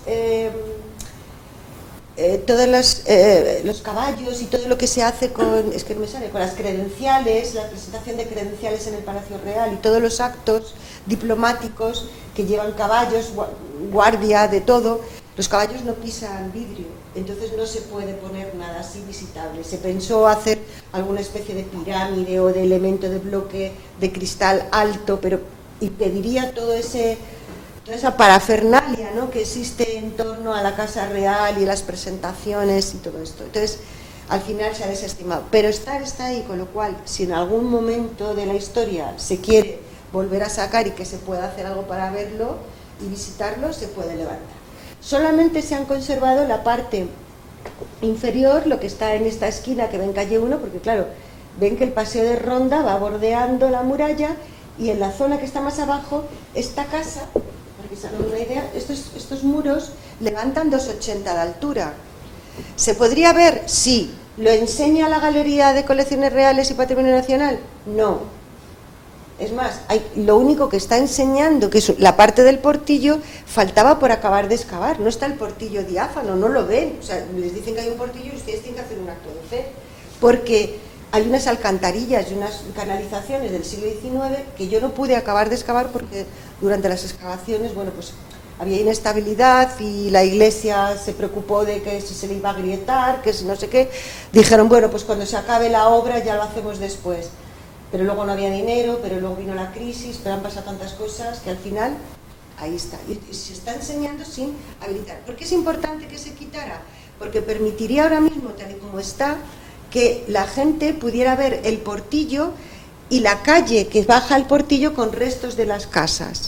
caballos y todo lo que se hace con, es que no me sale, con las credenciales, la presentación de credenciales en el Palacio Real y todos los actos diplomáticos que llevan caballos, guardia, de todo, los caballos no pisan vidrio, entonces no se puede poner nada así visitable. Se pensó hacer alguna especie de pirámide o de elemento de bloque de cristal alto, pero impediría toda esa parafernalia, ¿no?, que existe en torno a la Casa Real y las presentaciones y todo esto. Entonces, al final se ha desestimado. Pero está ahí, con lo cual, si en algún momento de la historia se quiere volver a sacar y que se pueda hacer algo para verlo y visitarlo, se puede levantar. Solamente se han conservado la parte inferior, lo que está en esta esquina que ven calle 1, porque claro, ven que el paseo de Ronda va bordeando la muralla y en la zona que está más abajo, esta casa, para que se hagan una idea, estos muros levantan 2,80 de altura. ¿Se podría ver? Sí. ¿Lo enseña la Galería de Colecciones Reales y Patrimonio Nacional? No. Es más, lo único que está enseñando, que es la parte del portillo, faltaba por acabar de excavar. No está el portillo diáfano, no lo ven. O sea, les dicen que hay un portillo y ustedes tienen que hacer un acto de fe. Porque hay unas alcantarillas y unas canalizaciones del siglo XIX que yo no pude acabar de excavar porque durante las excavaciones, bueno, pues había inestabilidad y la iglesia se preocupó de que si se le iba a agrietar, que si no sé qué. Dijeron, bueno, pues cuando se acabe la obra ya lo hacemos después. Pero luego no había dinero, pero luego vino la crisis, pero han pasado tantas cosas que al final, ahí está. Y se está enseñando sin habilitar. ¿Por qué es importante que se quitara? Porque permitiría ahora mismo, tal y como está, que la gente pudiera ver el portillo y la calle que baja al portillo con restos de las casas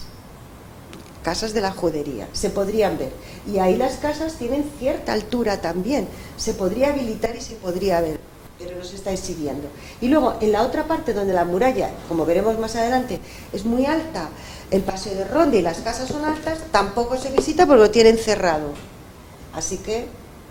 de la judería, se podrían ver. Y ahí las casas tienen cierta altura también, se podría habilitar y se podría ver. Pero no se está exhibiendo. Y luego, en la otra parte donde la muralla, como veremos más adelante, es muy alta, el paseo de Ronda y las casas son altas, tampoco se visita porque lo tienen cerrado. Así que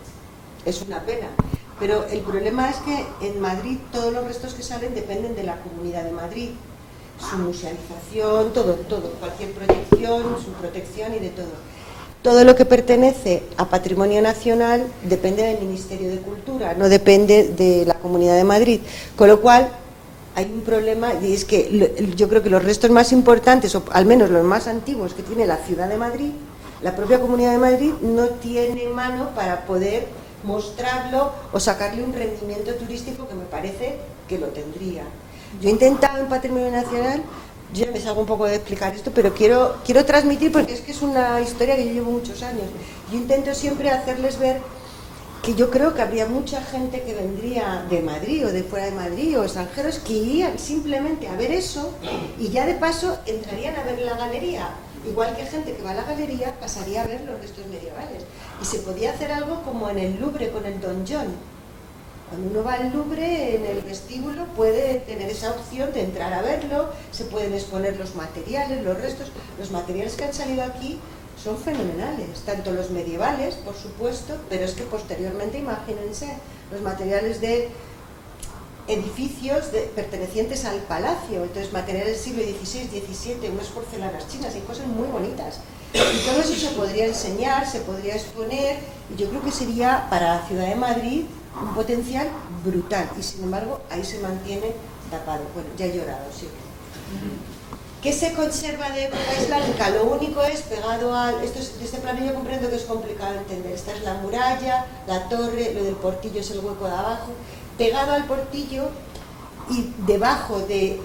es una pena. Pero el problema es que en Madrid todos los restos que salen dependen de la Comunidad de Madrid. Su musealización, todo, cualquier proyección, su protección y de todo. Todo lo que pertenece a Patrimonio Nacional depende del Ministerio de Cultura, no depende de la Comunidad de Madrid. Con lo cual, hay un problema, y es que yo creo que los restos más importantes, o al menos los más antiguos que tiene la Ciudad de Madrid, la propia Comunidad de Madrid no tiene mano para poder mostrarlo o sacarle un rendimiento turístico que me parece que lo tendría. Yo he intentado en Patrimonio Nacional... Yo me salgo un poco de explicar esto, pero quiero transmitir, porque es que es una historia que yo llevo muchos años. Yo intento siempre hacerles ver que yo creo que habría mucha gente que vendría de Madrid o de fuera de Madrid o extranjeros que irían simplemente a ver eso y ya de paso entrarían a ver la galería. Igual que gente que va a la galería pasaría a ver los restos medievales. Y se podía hacer algo como en el Louvre con el donjon. Cuando uno va al Louvre, en el vestíbulo puede tener esa opción de entrar a verlo, se pueden exponer los materiales, los restos. Los materiales que han salido aquí son fenomenales, tanto los medievales, por supuesto, pero es que posteriormente, imagínense, los materiales de edificios pertenecientes al palacio, entonces materiales del siglo XVI, XVII, unas porcelanas chinas, hay cosas muy bonitas. Y todo eso se podría enseñar, se podría exponer, y yo creo que sería para la ciudad de Madrid un potencial brutal, y sin embargo ahí se mantiene tapado. Bueno, ya he llorado, sí. ¿Qué se conserva de época islámica? Lo único es pegado al... De este plano yo comprendo que es complicado entender. Esta es la muralla, la torre, lo del portillo es el hueco de abajo. Pegado al portillo y debajo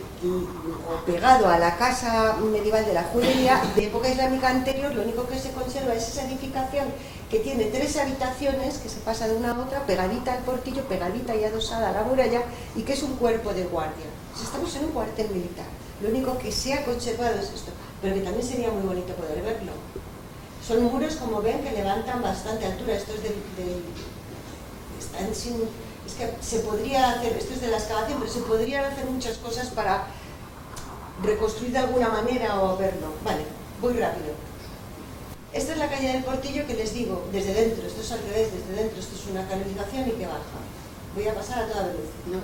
o pegado a la casa medieval de la judería de época islámica anterior, lo único que se conserva es esa edificación que tiene 3 habitaciones que se pasa de una a otra, pegadita al portillo, pegadita y adosada a la muralla, y que es un cuerpo de guardia. Pues estamos en un cuartel militar. Lo único que se ha conservado es esto, pero que también sería muy bonito poder verlo. Son muros, como ven, que levantan bastante altura. Esto es están sin... Es que se podría hacer, esto es de la excavación, pero se podrían hacer muchas cosas para reconstruir de alguna manera o verlo. Vale, voy rápido. Esta es la calle del Portillo que les digo, desde dentro, esto es al revés, desde dentro, esto es una canalización y que baja. Voy a pasar a toda velocidad.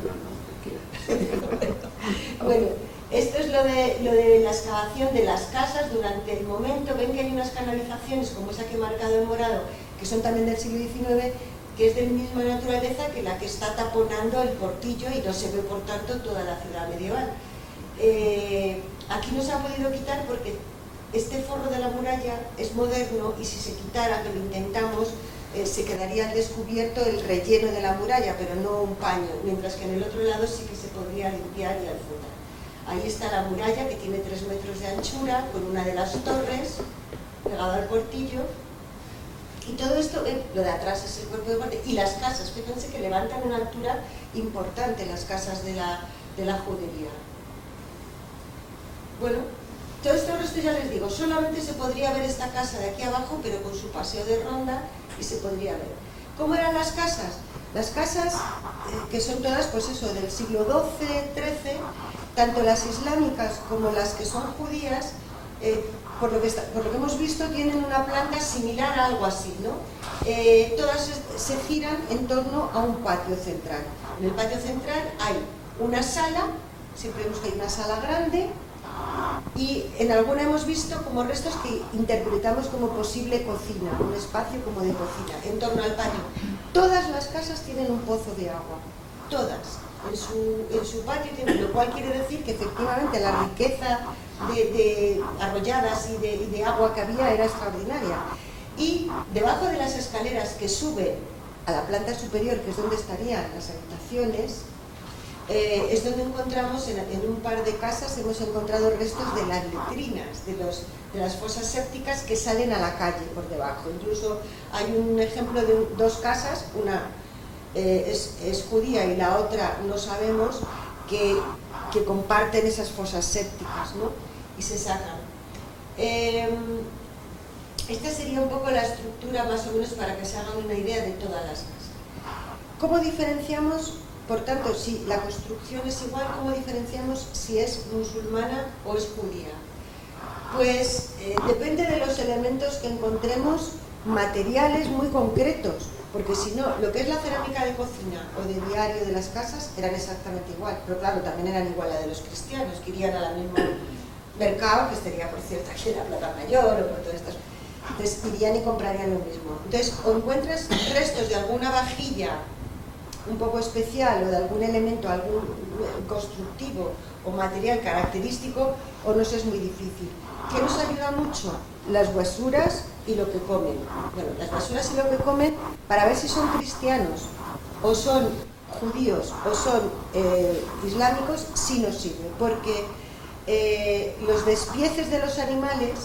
Bueno, esto es lo de la excavación de las casas durante el momento. Ven que hay unas canalizaciones como esa que he marcado en morado, que son también del siglo XIX, que es de misma naturaleza que la que está taponando el Portillo y no se ve por tanto toda la ciudad medieval. Aquí no se ha podido quitar porque este forro de la muralla es moderno y si se quitara, que lo intentamos, se quedaría al descubierto el relleno de la muralla, pero no un paño, mientras que en el otro lado sí que se podría limpiar y alfombrar. Ahí está la muralla, que tiene 3 metros de anchura, con una de las torres, pegada al Portillo, y todo esto, lo de atrás es el cuerpo de guardia, y las casas, fíjense que levantan una altura importante las casas de la judería. Bueno, todo esto ya les digo, solamente se podría ver esta casa de aquí abajo, pero con su paseo de ronda, y se podría ver. ¿Cómo eran las casas? Las casas, que son todas, pues eso, del siglo XII, XIII, tanto las islámicas como las que son judías, por lo que hemos visto, tienen una planta similar a algo así, ¿no? Todas se giran en torno a un patio central. En el patio central hay una sala, siempre vemos que hay una sala grande, y en alguna hemos visto como restos que interpretamos como posible cocina, un espacio como de cocina, en torno al patio. Todas las casas tienen un pozo de agua, todas, en su patio, lo cual quiere decir que efectivamente la riqueza de arroyadas y de agua que había era extraordinaria. Y debajo de las escaleras que suben a la planta superior, que es donde estarían las habitaciones, es donde encontramos, en un par de casas hemos encontrado restos de las letrinas, de las fosas sépticas que salen a la calle por debajo. Incluso hay un ejemplo de 2 casas, una es judía y la otra no sabemos, que comparten esas fosas sépticas, ¿no? Y se sacan. Esta sería un poco la estructura más o menos para que se hagan una idea de todas las casas. ¿Cómo diferenciamos? Por tanto, si la construcción es igual, ¿cómo diferenciamos si es musulmana o es judía? Pues depende de los elementos que encontremos, materiales muy concretos, porque si no, lo que es la cerámica de cocina o de diario de las casas eran exactamente igual, pero claro, también eran igual a la de los cristianos, que irían a la misma mercado, que estaría por cierto aquí en la Plaza Mayor o por todas estas. Entonces irían y comprarían lo mismo. Entonces, o encuentras restos de alguna vajilla un poco especial o de algún elemento, algún constructivo o material característico, o nos es muy difícil. ¿Qué nos ayuda mucho? Las basuras y lo que comen. Bueno, las basuras y lo que comen, para ver si son cristianos o son judíos o son islámicos, sí nos sirve, porque los despieces de los animales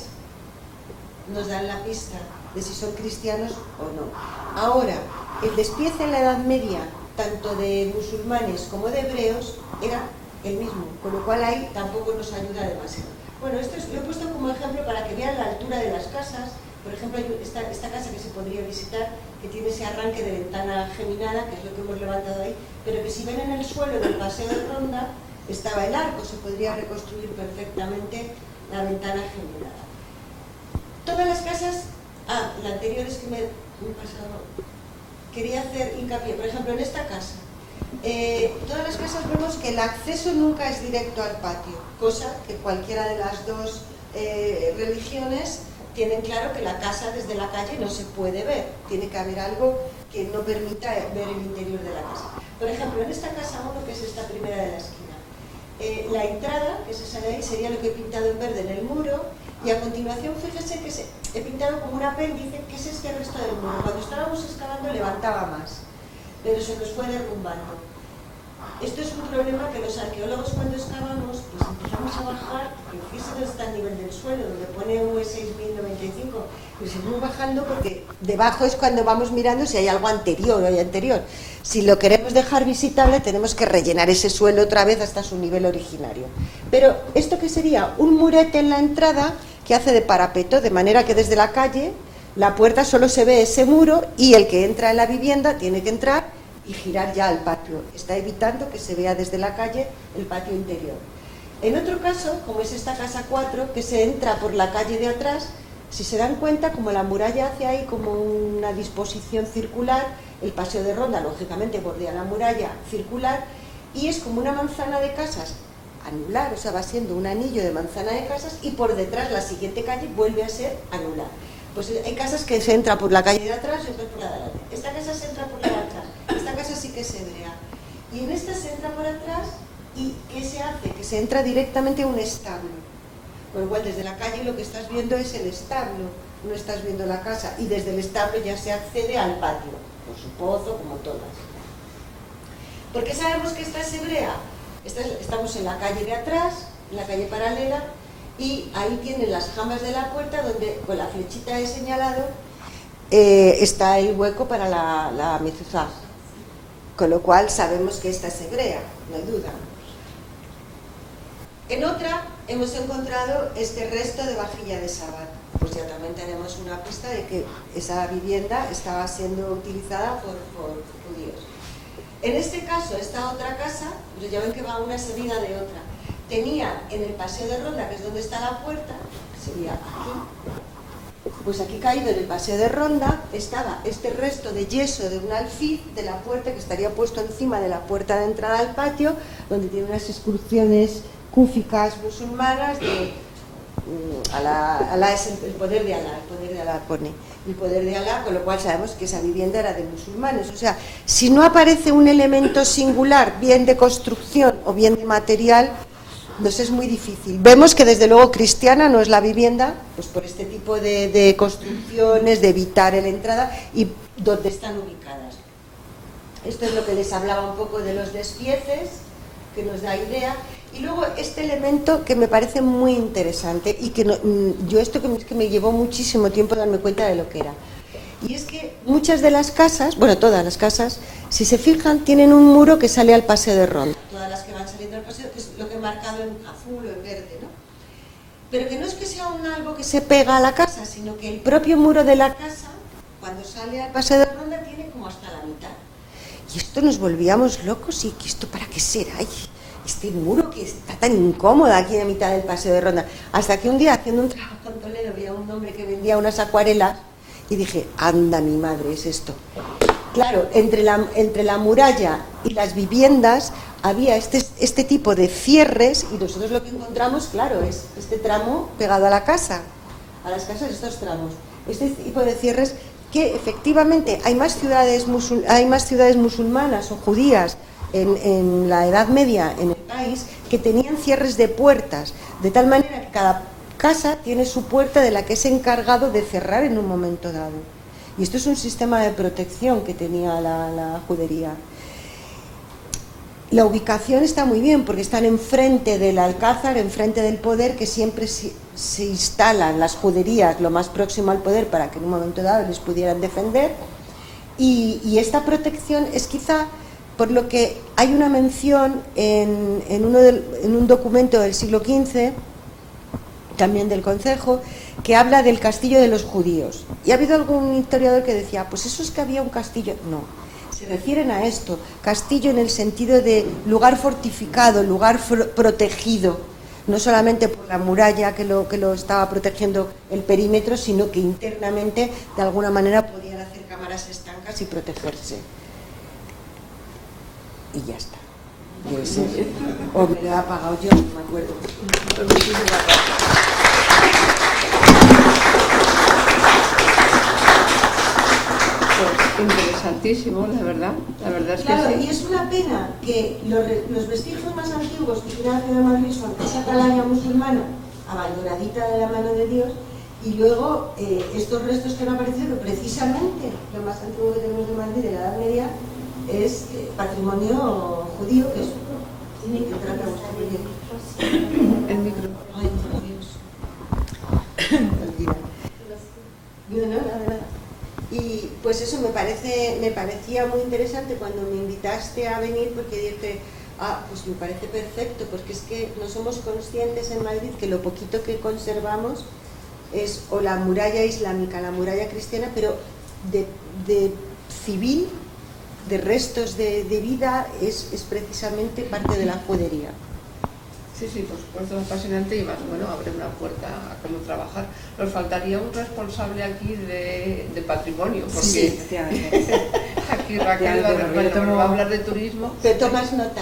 nos dan la pista de si son cristianos o no. Ahora, el despiece en la Edad Media, tanto de musulmanes como de hebreos, era el mismo, con lo cual ahí tampoco nos ayuda demasiado. Bueno, esto lo he puesto como ejemplo para que vean la altura de las casas. Por ejemplo, hay esta casa que se podría visitar, que tiene ese arranque de ventana geminada, que es lo que hemos levantado ahí, pero que si ven en el suelo del paseo de ronda, estaba el arco, se podría reconstruir perfectamente la ventana geminada. Todas las casas, la anterior es que me he pasado, quería hacer hincapié, por ejemplo, en esta casa. Todas las casas vemos que el acceso nunca es directo al patio, cosa que cualquiera de las dos religiones tienen claro que la casa desde la calle no se puede ver, tiene que haber algo que no permita ver el interior de la casa. Por ejemplo, en esta casa 1, que es esta primera de la esquina, la entrada, que se sale ahí, sería lo que he pintado en verde en el muro, y a continuación fíjese que he pintado como un apéndice, que es este resto del muro. Cuando estábamos excavando levantaba más, pero se nos fue derrumbando. Esto es un problema que los arqueólogos, cuando excavamos, pues empezamos a bajar, porque fíjense dónde está el nivel del suelo, donde pone UE6095, pues seguimos bajando porque debajo es cuando vamos mirando si hay algo anterior o hay anterior. Si lo queremos dejar visitable, tenemos que rellenar ese suelo otra vez hasta su nivel originario. Pero esto que sería un murete en la entrada que hace de parapeto, de manera que desde la calle la puerta solo se ve ese muro y el que entra en la vivienda tiene que entrar y girar ya al patio. Está evitando que se vea desde la calle el patio interior. En otro caso, como es esta casa 4, que se entra por la calle de atrás, si se dan cuenta, como la muralla hace ahí como una disposición circular, el paseo de Ronda, lógicamente, bordea la muralla circular, y es como una manzana de casas anular, o sea, va siendo un anillo de manzana de casas, y por detrás la siguiente calle vuelve a ser anular. Pues hay casas que se entra por la calle de atrás y otras por la de adelante. Esta casa se entra por la de atrás, esta casa sí que es hebrea. Y en esta se entra por atrás, ¿y qué se hace? Que se entra directamente a un establo. Con lo cual, desde la calle lo que estás viendo es el establo, no estás viendo la casa. Y desde el establo ya se accede al patio, por su pozo, como todas. ¿Por qué sabemos que esta es hebrea? Estamos en la calle de atrás, en la calle paralela, y ahí tienen las jambas de la puerta donde con la flechita he señalado está el hueco para la mezuzá. Con lo cual sabemos que esta es hebrea, no hay duda. En otra hemos encontrado este resto de vajilla de Sabbat. Pues ya también tenemos una pista de que esa vivienda estaba siendo utilizada por judíos. En este caso, esta otra casa, pero ya ven que va una seguida de otra, tenía en el paseo de Ronda, que es donde está la puerta, que sería aquí, pues aquí caído en el paseo de Ronda estaba este resto de yeso de un alfiz de la puerta que estaría puesto encima de la puerta de entrada al patio, donde tiene unas inscripciones cúficas musulmanas de Alá es el poder de Alá pone el poder de Alá, con lo cual sabemos que esa vivienda era de musulmanes. O sea, si no aparece un elemento singular, bien de construcción o bien de material, nos es muy difícil. Vemos que desde luego cristiana no es la vivienda, pues por este tipo de construcciones, de evitar la entrada y donde están ubicadas. Esto es lo que les hablaba un poco de los despieces, que nos da idea. Y luego este elemento que me parece muy interesante y que yo esto que me llevó muchísimo tiempo darme cuenta de lo que era. Y es que muchas de las casas, bueno, todas las casas, si se fijan, tienen un muro que sale al paseo de Ronda. Todas las que van saliendo al paseo, que es lo que he marcado en azul o en verde, ¿no? Pero que no es que sea algo que se pega a la casa, sino que el propio muro de la casa, cuando sale al paseo de Ronda, tiene como hasta la mitad. Y esto nos volvíamos locos, y ¿esto para qué será? Este muro que está tan incómodo aquí en la mitad del paseo de Ronda. Hasta que un día, haciendo un trabajo en Toledo, vi a un hombre que vendía unas acuarelas y dije, anda mi madre, es esto. Claro, entre la muralla y las viviendas había este tipo de cierres, y nosotros lo que encontramos, claro, es este tramo pegado a la casa, a las casas, estos tramos. Este tipo de cierres que efectivamente hay más ciudades musulmanas o judías en la Edad Media en el país que tenían cierres de puertas, de tal manera que cada casa tiene su puerta de la que es encargado de cerrar en un momento dado. Y esto es un sistema de protección que tenía la judería. La ubicación está muy bien porque están enfrente del alcázar, enfrente del poder, que siempre se instalan las juderías lo más próximo al poder para que en un momento dado les pudieran defender. Y esta protección es quizá por lo que hay una mención en un documento del siglo XV, también del Concejo, que habla del castillo de los judíos. Y ha habido algún historiador que decía, pues eso es que había un castillo. No, se refieren a esto, castillo en el sentido de lugar fortificado, lugar protegido, no solamente por la muralla que lo estaba protegiendo el perímetro, sino que internamente de alguna manera podían hacer cámaras estancas y protegerse. Y ya está. O me lo he apagado yo, no me acuerdo. Pues interesantísimo, la verdad es claro, que sí. Y es una pena que los vestigios más antiguos que tiene la ciudad de Madrid son esa atalaya musulmana abandonadita de la mano de Dios, y luego estos restos que han aparecido, precisamente lo más antiguo que tenemos de Madrid de la Edad Media es patrimonio judío, que es, tiene que entrar a vuestro proyecto. El micro. Ay, por Dios. No, nada. Y pues eso me parecía muy interesante cuando me invitaste a venir, porque dije, pues me parece perfecto, porque es que no somos conscientes en Madrid que lo poquito que conservamos es o la muralla islámica, la muralla cristiana, pero de civil, de restos de vida, es precisamente parte de la judería. Sí, sí, por supuesto, es apasionante y más, bueno, abre una puerta a cómo trabajar. Nos faltaría un responsable aquí de patrimonio, porque sí, efectivamente. aquí Raquel va a hablar de turismo. ¿Te tomas nota?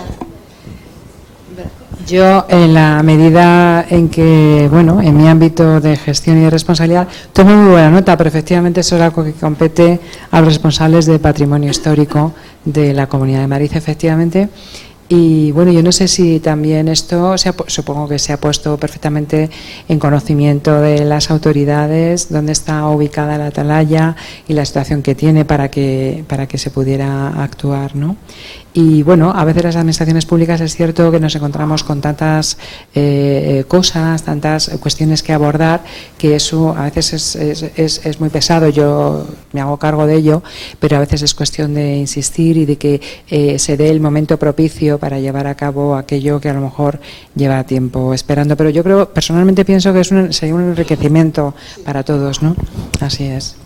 Yo, en la medida en que, bueno, en mi ámbito de gestión y de responsabilidad, tomo muy buena nota, pero efectivamente eso es algo que compete a los responsables de patrimonio histórico de la Comunidad de Madrid, efectivamente. Y bueno, yo no sé si también esto supongo que se ha puesto perfectamente en conocimiento de las autoridades, dónde está ubicada la atalaya y la situación que tiene para que se pudiera actuar, ¿no? Y bueno, a veces las administraciones públicas es cierto que nos encontramos con tantas cosas, tantas cuestiones que abordar, que eso a veces es muy pesado. Yo me hago cargo de ello, pero a veces es cuestión de insistir y de que se dé el momento propicio para llevar a cabo aquello que a lo mejor lleva tiempo esperando. Pero yo creo, personalmente pienso que sería un enriquecimiento para todos, ¿no? Así es.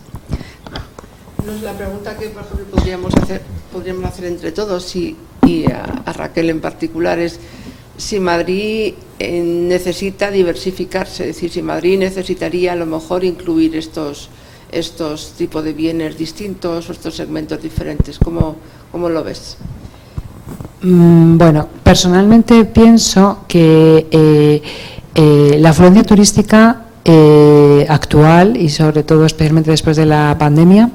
La pregunta que, por ejemplo, podríamos hacer entre todos y a Raquel en particular es si Madrid necesita diversificarse, es decir, si Madrid necesitaría a lo mejor incluir estos tipos de bienes distintos o estos segmentos diferentes. ¿Cómo lo ves? Bueno, personalmente pienso que la afluencia turística actual y sobre todo especialmente después de la pandemia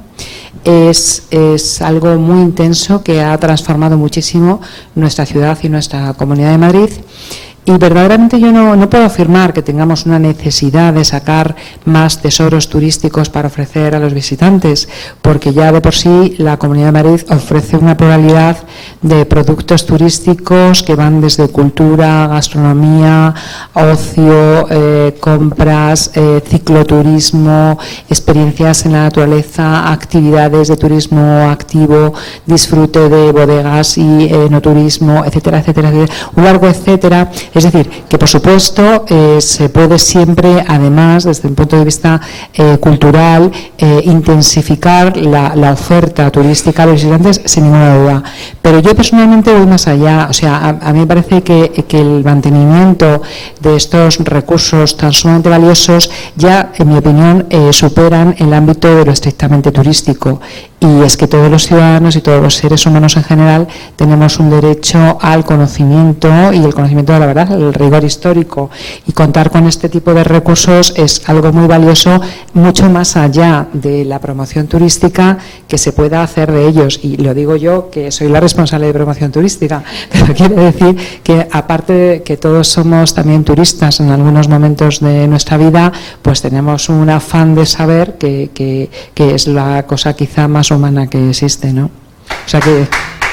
es algo muy intenso que ha transformado muchísimo nuestra ciudad y nuestra Comunidad de Madrid. Y verdaderamente yo no puedo afirmar que tengamos una necesidad de sacar más tesoros turísticos para ofrecer a los visitantes, porque ya de por sí la Comunidad de Madrid ofrece una pluralidad de productos turísticos que van desde cultura, gastronomía, ocio, compras, cicloturismo, experiencias en la naturaleza, actividades de turismo activo, disfrute de bodegas y enoturismo, etcétera, etcétera, etcétera, un largo etcétera. Es decir, que por supuesto se puede siempre, además, desde un punto de vista cultural, intensificar la oferta turística a los visitantes sin ninguna duda. Pero yo personalmente voy más allá. O sea, a mí me parece que el mantenimiento de estos recursos tan sumamente valiosos ya, en mi opinión, superan el ámbito de lo estrictamente turístico. Y es que todos los ciudadanos y todos los seres humanos en general tenemos un derecho al conocimiento y el conocimiento de la verdad, el rigor histórico, y contar con este tipo de recursos es algo muy valioso, mucho más allá de la promoción turística que se pueda hacer de ellos. Y lo digo yo, que soy la responsable de promoción turística, pero quiero decir que aparte de que todos somos también turistas en algunos momentos de nuestra vida, pues tenemos un afán de saber que es la cosa quizá más humana que existe, ¿no? O sea que...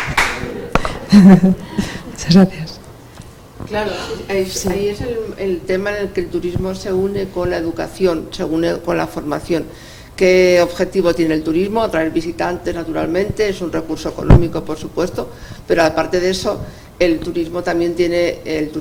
Muchas gracias. Claro, ahí es el tema en el que el turismo se une con la educación, se une con la formación. ¿Qué objetivo tiene el turismo? Atraer visitantes, naturalmente, es un recurso económico, por supuesto, pero aparte de eso, el turismo tiene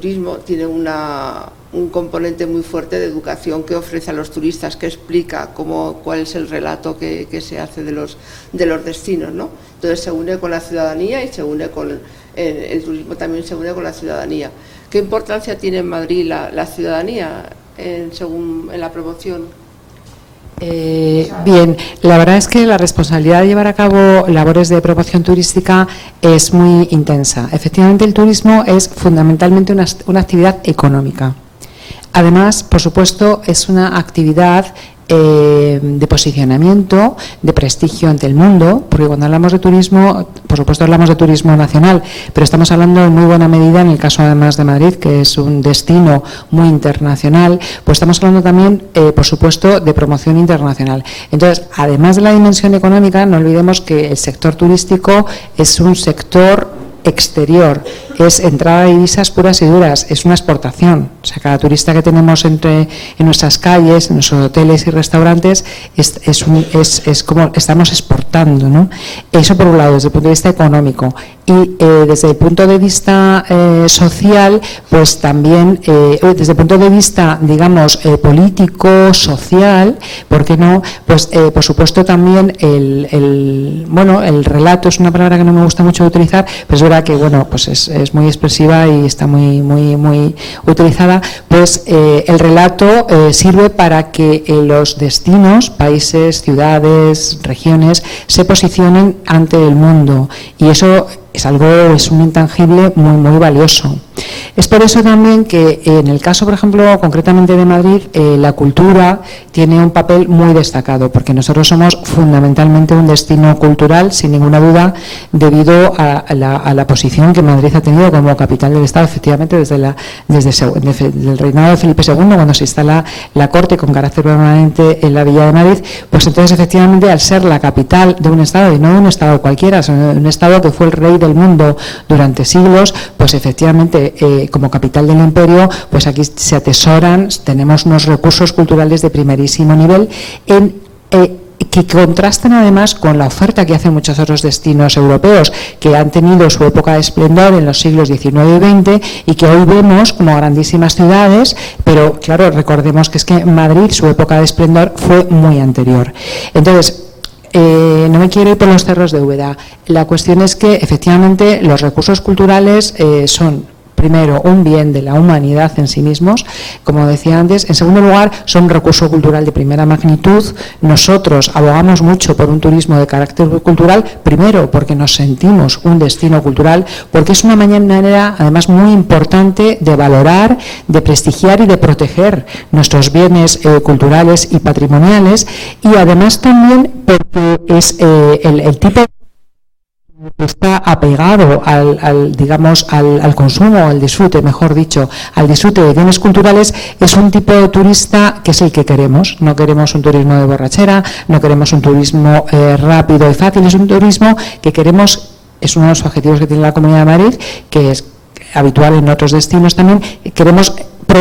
un componente muy fuerte de educación que ofrece a los turistas, que explica cuál es el relato que se hace de los destinos, ¿no? Entonces se une con la ciudadanía y se une con el turismo, también se une con la ciudadanía. ¿Qué importancia tiene en Madrid la ciudadanía en la promoción? Bien, la verdad es que la responsabilidad de llevar a cabo labores de promoción turística es muy intensa. Efectivamente, el turismo es fundamentalmente una actividad económica. Además, por supuesto, es una actividad de posicionamiento, de prestigio ante el mundo, porque cuando hablamos de turismo, por supuesto hablamos de turismo nacional, pero estamos hablando en muy buena medida, en el caso además de Madrid, que es un destino muy internacional, pues estamos hablando también, por supuesto, de promoción internacional. Entonces, además de la dimensión económica, no olvidemos que el sector turístico es un sector exterior, es entrada de divisas puras y duras, es una exportación. O sea, cada turista que tenemos en nuestras calles, en nuestros hoteles y restaurantes, es como estamos exportando, ¿no? Eso por un lado, desde el punto de vista económico. Y desde el punto de vista social, pues también, desde el punto de vista, digamos, político, social, ¿por qué no? Pues por supuesto también el relato es una palabra que no me gusta mucho utilizar, pero es verdad que, bueno, pues es muy expresiva y está muy utilizada. Pues el relato sirve para que los destinos, países, ciudades, regiones, se posicionen ante el mundo, y eso es un intangible muy valioso. Es por eso también que en el caso, por ejemplo, concretamente de Madrid, la cultura tiene un papel muy destacado, porque nosotros somos fundamentalmente un destino cultural, sin ninguna duda, debido a la posición que Madrid ha tenido como capital del Estado, efectivamente, desde el reinado de Felipe II, cuando se instala la corte con carácter permanente en la Villa de Madrid. Pues entonces, efectivamente, al ser la capital de un Estado, y no de un Estado cualquiera, sino de un Estado que fue el rey del mundo durante siglos, pues efectivamente, como capital del imperio, pues aquí se atesoran, tenemos unos recursos culturales de primerísimo nivel que contrastan además con la oferta que hacen muchos otros destinos europeos que han tenido su época de esplendor en los siglos XIX y XX y que hoy vemos como grandísimas ciudades, pero claro, recordemos que es que Madrid, su época de esplendor fue muy anterior. Entonces, no me quiero ir por los cerros de Úbeda. La cuestión es que efectivamente los recursos culturales son, primero, un bien de la humanidad en sí mismos, como decía antes. En segundo lugar, son un recurso cultural de primera magnitud. Nosotros abogamos mucho por un turismo de carácter cultural, primero porque nos sentimos un destino cultural, porque es una manera además muy importante de valorar, de prestigiar y de proteger nuestros bienes culturales y patrimoniales, y además también porque es el tipo está apegado al consumo, al disfrute, mejor dicho, al disfrute de bienes culturales. Es un tipo de turista que es el que queremos. No queremos un turismo de borrachera, no queremos un turismo rápido y fácil, es un turismo que queremos, es uno de los objetivos que tiene la Comunidad de Madrid, que es habitual en otros destinos también. Queremos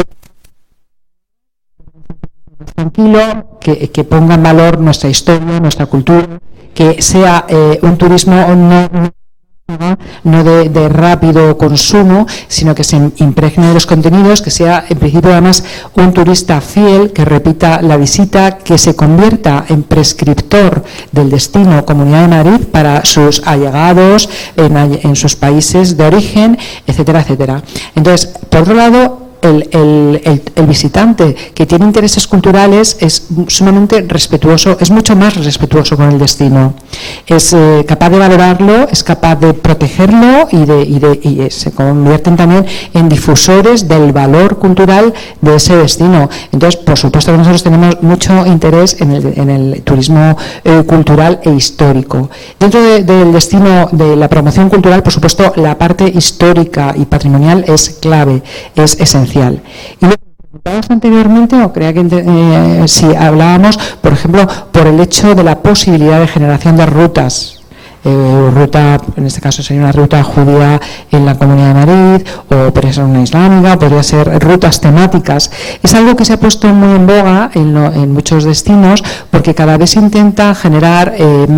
tranquilo, que ponga en valor nuestra historia, nuestra cultura, que sea un turismo no de rápido consumo, sino que se impregne de los contenidos, que sea en principio además un turista fiel, que repita la visita, que se convierta en prescriptor del destino Comunidad de Madrid para sus allegados en sus países de origen, etcétera, etcétera. Entonces, por otro lado, el visitante que tiene intereses culturales es sumamente respetuoso, es mucho más respetuoso con el destino, es capaz de valorarlo, es capaz de protegerlo y se convierten también en difusores del valor cultural de ese destino. Entonces, por supuesto que nosotros tenemos mucho interés en el turismo cultural e histórico. Dentro del destino de la promoción cultural, por supuesto, la parte histórica y patrimonial es clave, es esencial. Y lo que comentábamos anteriormente, o creía que si hablábamos, por ejemplo, por el hecho de la posibilidad de generación de rutas. Ruta, en este caso sería una ruta judía en la Comunidad de Madrid, o podría ser una islámica, podría ser rutas temáticas. Es algo que se ha puesto muy en boga en muchos destinos, porque cada vez se intenta generar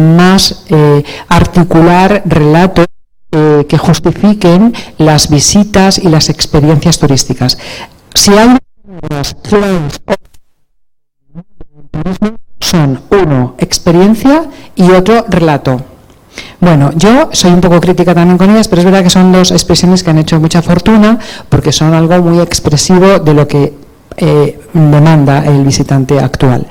articular relatos que justifiquen las visitas y las experiencias turísticas. Si hay son uno, experiencia, y otro, relato. Bueno, yo soy un poco crítica también con ellas, pero es verdad que son dos expresiones que han hecho mucha fortuna, porque son algo muy expresivo de lo que demanda el visitante actual.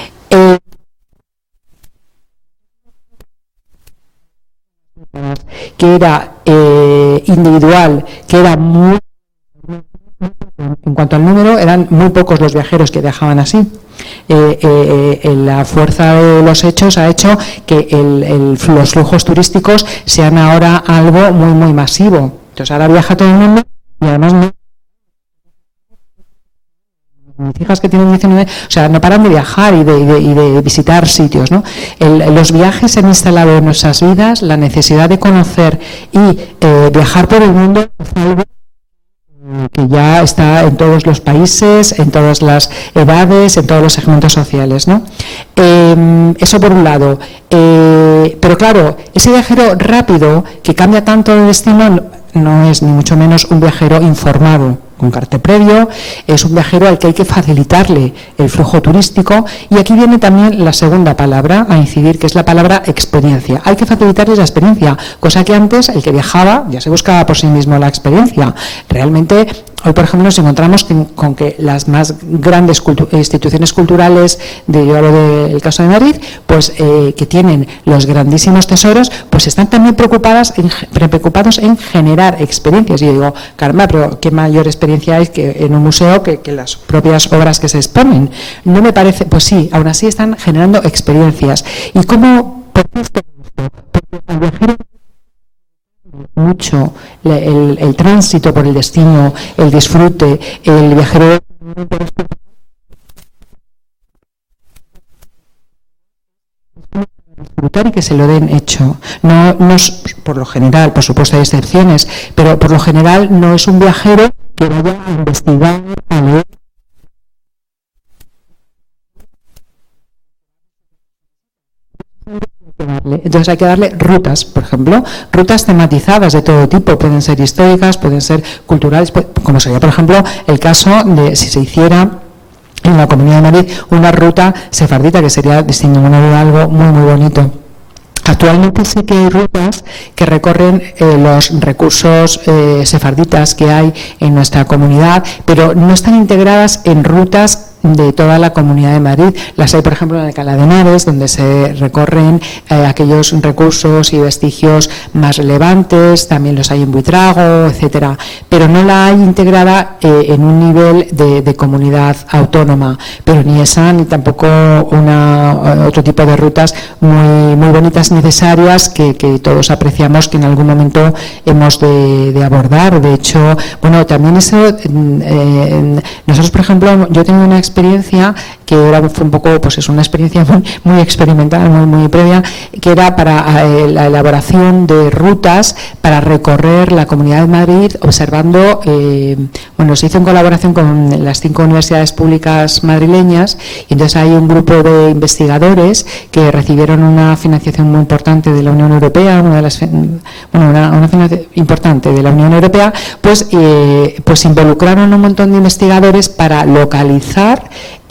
Que era individual, que era muy... En cuanto al número, eran muy pocos los viajeros que viajaban así. La fuerza de los hechos ha hecho que los flujos turísticos sean ahora algo muy masivo. Entonces ahora viaja todo el mundo y además no... Mis hijas que tienen 19, o sea, no paran de viajar y de visitar sitios, ¿no? Los viajes se han instalado en nuestras vidas, la necesidad de conocer y viajar por el mundo es algo que ya está en todos los países, en todas las edades, en todos los segmentos sociales, ¿no? Eso por un lado. Pero claro, ese viajero rápido que cambia tanto de destino no es ni mucho menos un viajero informado con cartel previo, es un viajero al que hay que facilitarle el flujo turístico, y aquí viene también la segunda palabra a incidir, que es la palabra experiencia. Hay que facilitarles la experiencia, cosa que antes el que viajaba ya se buscaba por sí mismo la experiencia. Realmente hoy, por ejemplo, nos encontramos con que las más grandes instituciones culturales, yo hablo del caso de Madrid, pues que tienen los grandísimos tesoros, pues están también preocupados en generar experiencias. Y yo digo, caramba, pero qué mayor experiencia hay que en un museo que las propias obras que se exponen. No me parece, pues sí, aún así están generando experiencias. ¿Y cómo persiste esto? Porque al viajero mucho el tránsito por el destino, el disfrute, el viajero disfrutar y que se lo den hecho. No por lo general, por supuesto hay excepciones, pero por lo general no es un viajero que vaya a investigar, a leer. Entonces hay que darle rutas, por ejemplo, rutas tematizadas de todo tipo, pueden ser históricas, pueden ser culturales, como sería, por ejemplo, el caso de si se hiciera en la Comunidad de Madrid una ruta sefardita, que sería, sin ninguna duda, algo muy, muy bonito. Actualmente sí que hay rutas que recorren los recursos sefarditas que hay en nuestra comunidad, pero no están integradas en rutas de toda la Comunidad de Madrid. Las hay, por ejemplo, en Alcalá de Henares, donde se recorren aquellos recursos y vestigios más relevantes, también los hay en Buitrago, etcétera, pero no la hay integrada en un nivel de comunidad autónoma, pero ni esa ni tampoco otro tipo de rutas muy, muy bonitas, necesarias, que todos apreciamos, que en algún momento hemos de abordar. De hecho, bueno, también eso, nosotros, por ejemplo, yo tengo una experiencia que fue un poco, pues es una experiencia muy experimental, muy previa, que era para la elaboración de rutas para recorrer la Comunidad de Madrid, observando, se hizo en colaboración con las 5 universidades públicas madrileñas, y entonces hay un grupo de investigadores que recibieron una financiación muy importante de la Unión Europea, una financiación importante de la Unión Europea, pues involucraron a un montón de investigadores para localizar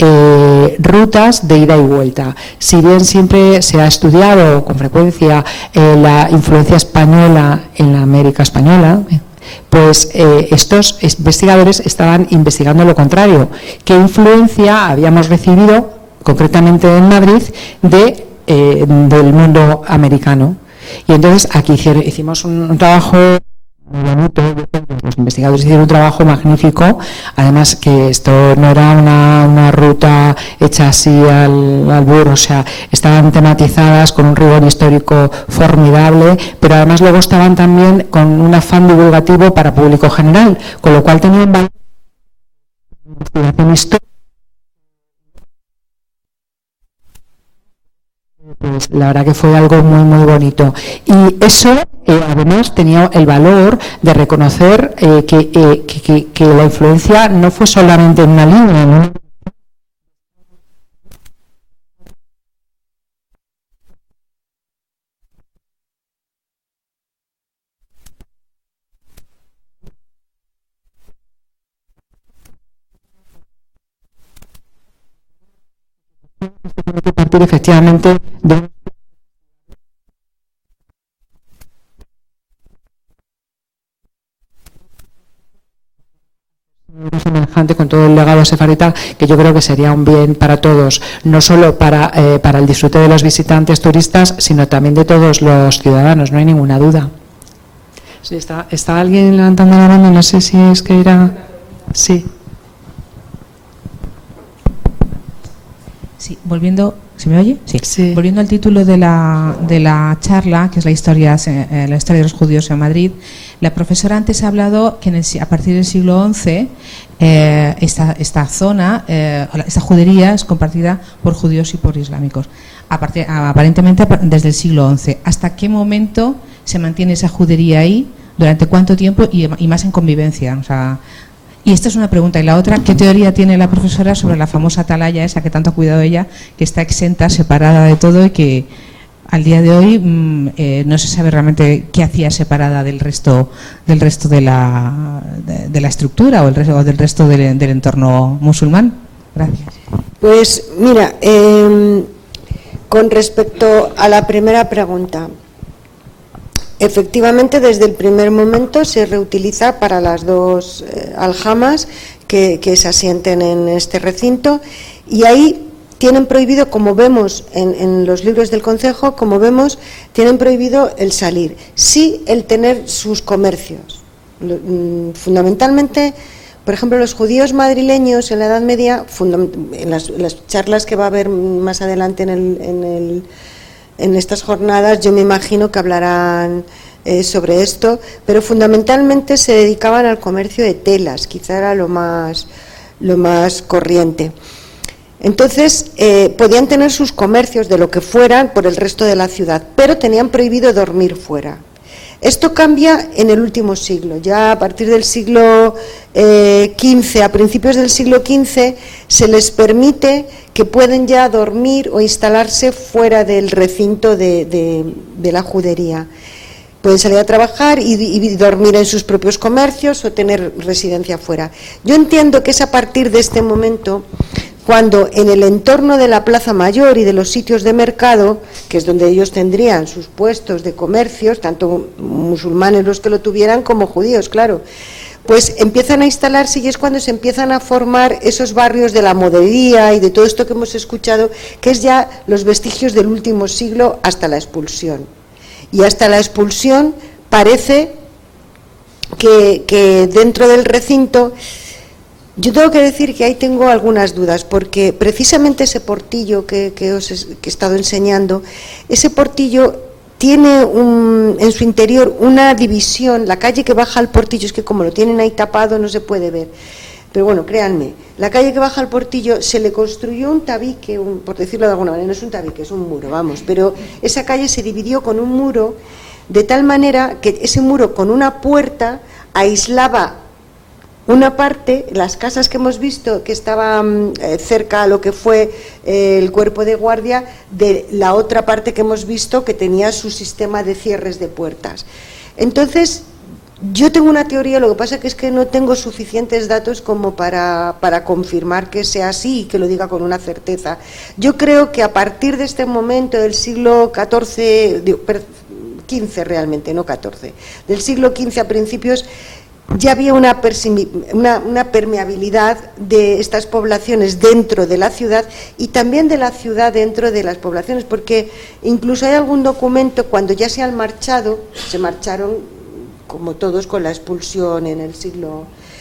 rutas de ida y vuelta. Si bien siempre se ha estudiado con frecuencia la influencia española en la América española, pues estos investigadores estaban investigando lo contrario. ¿Qué influencia habíamos recibido, concretamente en Madrid, del mundo americano? Y entonces aquí hicimos un trabajo muy bonito, los investigadores hicieron un trabajo magnífico, además que esto no era una ruta hecha así al burro, o sea, estaban tematizadas con un rigor histórico formidable, pero además luego estaban también con un afán divulgativo para público general, con lo cual tenían valor de investigación histórica. Pues la verdad que fue algo muy, muy bonito. Y eso, además, tenía el valor de reconocer que la influencia no fue solamente en una línea, ¿no? Tiene que partir efectivamente de semejante con todo el legado sefardita, que yo creo que sería un bien para todos, no solo para el disfrute de los visitantes turistas, sino también de todos los ciudadanos, no hay ninguna duda. Sí, está alguien levantando la mano, no sé si es que era... Sí. Sí, volviendo, ¿se me oye? Sí. Sí. Volviendo al título de la charla, que es la historia de los judíos en Madrid, la profesora antes ha hablado que a partir del siglo XI esta zona, esta judería es compartida por judíos y por islámicos. Aparentemente desde el siglo XI. ¿Hasta qué momento se mantiene esa judería ahí? ¿Durante cuánto tiempo? Y más en convivencia. O sea, Y esta es una pregunta. Y la otra, ¿qué teoría tiene la profesora sobre la famosa atalaya esa que tanto ha cuidado ella, que está exenta, separada de todo y que al día de hoy no se sabe realmente qué hacía separada del resto de la estructura o del resto del entorno musulmán? Gracias. Pues mira, con respecto a la primera pregunta, efectivamente desde el primer momento se reutiliza para las dos aljamas que se asienten en este recinto, y ahí tienen prohibido, como vemos en los libros del concejo, como vemos, tienen prohibido el salir, sí el tener sus comercios. Fundamentalmente, por ejemplo, los judíos madrileños en la Edad Media, en las charlas que va a haber más adelante en estas jornadas, yo me imagino que hablarán sobre esto, pero fundamentalmente se dedicaban al comercio de telas, quizá era lo más corriente. Entonces, podían tener sus comercios de lo que fueran por el resto de la ciudad, pero tenían prohibido dormir fuera. Esto cambia en el último siglo. Ya a partir del siglo XV, a principios del siglo XV, se les permite que pueden ya dormir o instalarse fuera del recinto de la judería. Pueden salir a trabajar y dormir en sus propios comercios o tener residencia fuera. Yo entiendo que es a partir de este momento cuando en el entorno de la Plaza Mayor y de los sitios de mercado, que es donde ellos tendrían sus puestos de comercios, tanto musulmanes los que lo tuvieran como judíos, claro, pues empiezan a instalarse, y es cuando se empiezan a formar esos barrios de la modería y de todo esto que hemos escuchado, que es ya los vestigios del último siglo hasta la expulsión. Y hasta la expulsión parece que dentro del recinto, yo tengo que decir que ahí tengo algunas dudas, porque precisamente ese portillo que he estado enseñando, ese portillo tiene en su interior una división. La calle que baja al portillo, es que como lo tienen ahí tapado no se puede ver, pero bueno, créanme, la calle que baja al portillo se le construyó un tabique, por decirlo de alguna manera, no es un tabique, es un muro, vamos, pero esa calle se dividió con un muro, de tal manera que ese muro con una puerta aislaba una parte, las casas que hemos visto que estaban cerca a lo que fue el cuerpo de guardia, de la otra parte que hemos visto que tenía su sistema de cierres de puertas. Entonces, yo tengo una teoría, lo que pasa es que no tengo suficientes datos como para confirmar que sea así y que lo diga con una certeza. Yo creo que a partir de este momento del siglo XV, XV realmente, no XIV, del siglo XV a principios, ya había una permeabilidad de estas poblaciones dentro de la ciudad y también de la ciudad dentro de las poblaciones, porque incluso hay algún documento cuando ya se han marchado, se marcharon como todos con la expulsión en el siglo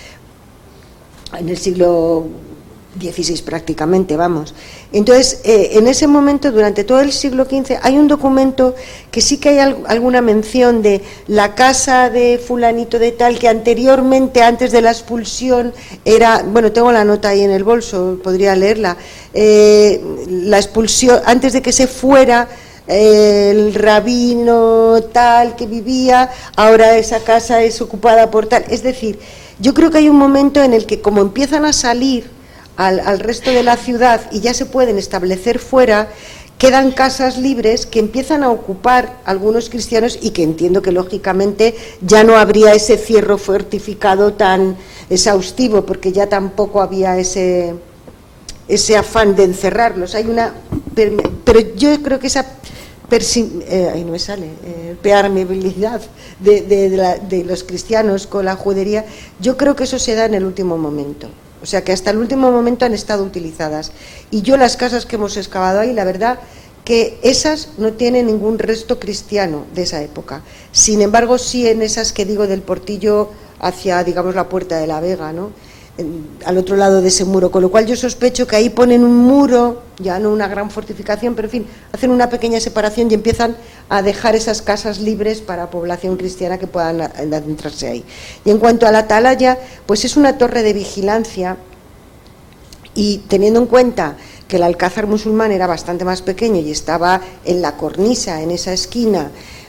XVI prácticamente, vamos. Entonces, en ese momento, durante todo el siglo XV, hay un documento que sí que hay alguna mención de la casa de fulanito de tal, que anteriormente, antes de la expulsión, era, bueno, tengo la nota ahí en el bolso, podría leerla, la expulsión, antes de que se fuera el rabino tal que vivía, ahora esa casa es ocupada por tal. Es decir, yo creo que hay un momento en el que, como empiezan a salir al resto de la ciudad y ya se pueden establecer fuera, quedan casas libres que empiezan a ocupar algunos cristianos, y que entiendo que lógicamente ya no habría ese cierre fortificado tan exhaustivo, porque ya tampoco había ese afán de encerrarlos. Hay una, pero yo creo que esa ahí no me sale, permeabilidad de los cristianos con la judería, yo creo que eso se da en el último momento. O sea que hasta el último momento han estado utilizadas. Y yo las casas que hemos excavado ahí, la verdad que esas no tienen ningún resto cristiano de esa época. Sin embargo, sí en esas que digo del portillo hacia, digamos, la Puerta de la Vega, ¿no? Al otro lado de ese muro, con lo cual yo sospecho que ahí ponen un muro, ya no una gran fortificación, pero en fin, hacen una pequeña separación y empiezan a dejar esas casas libres para población cristiana que puedan adentrarse ahí. Y en cuanto a la atalaya, pues es una torre de vigilancia, y teniendo en cuenta que el alcázar musulmán era bastante más pequeño y estaba en la cornisa, en esa esquina,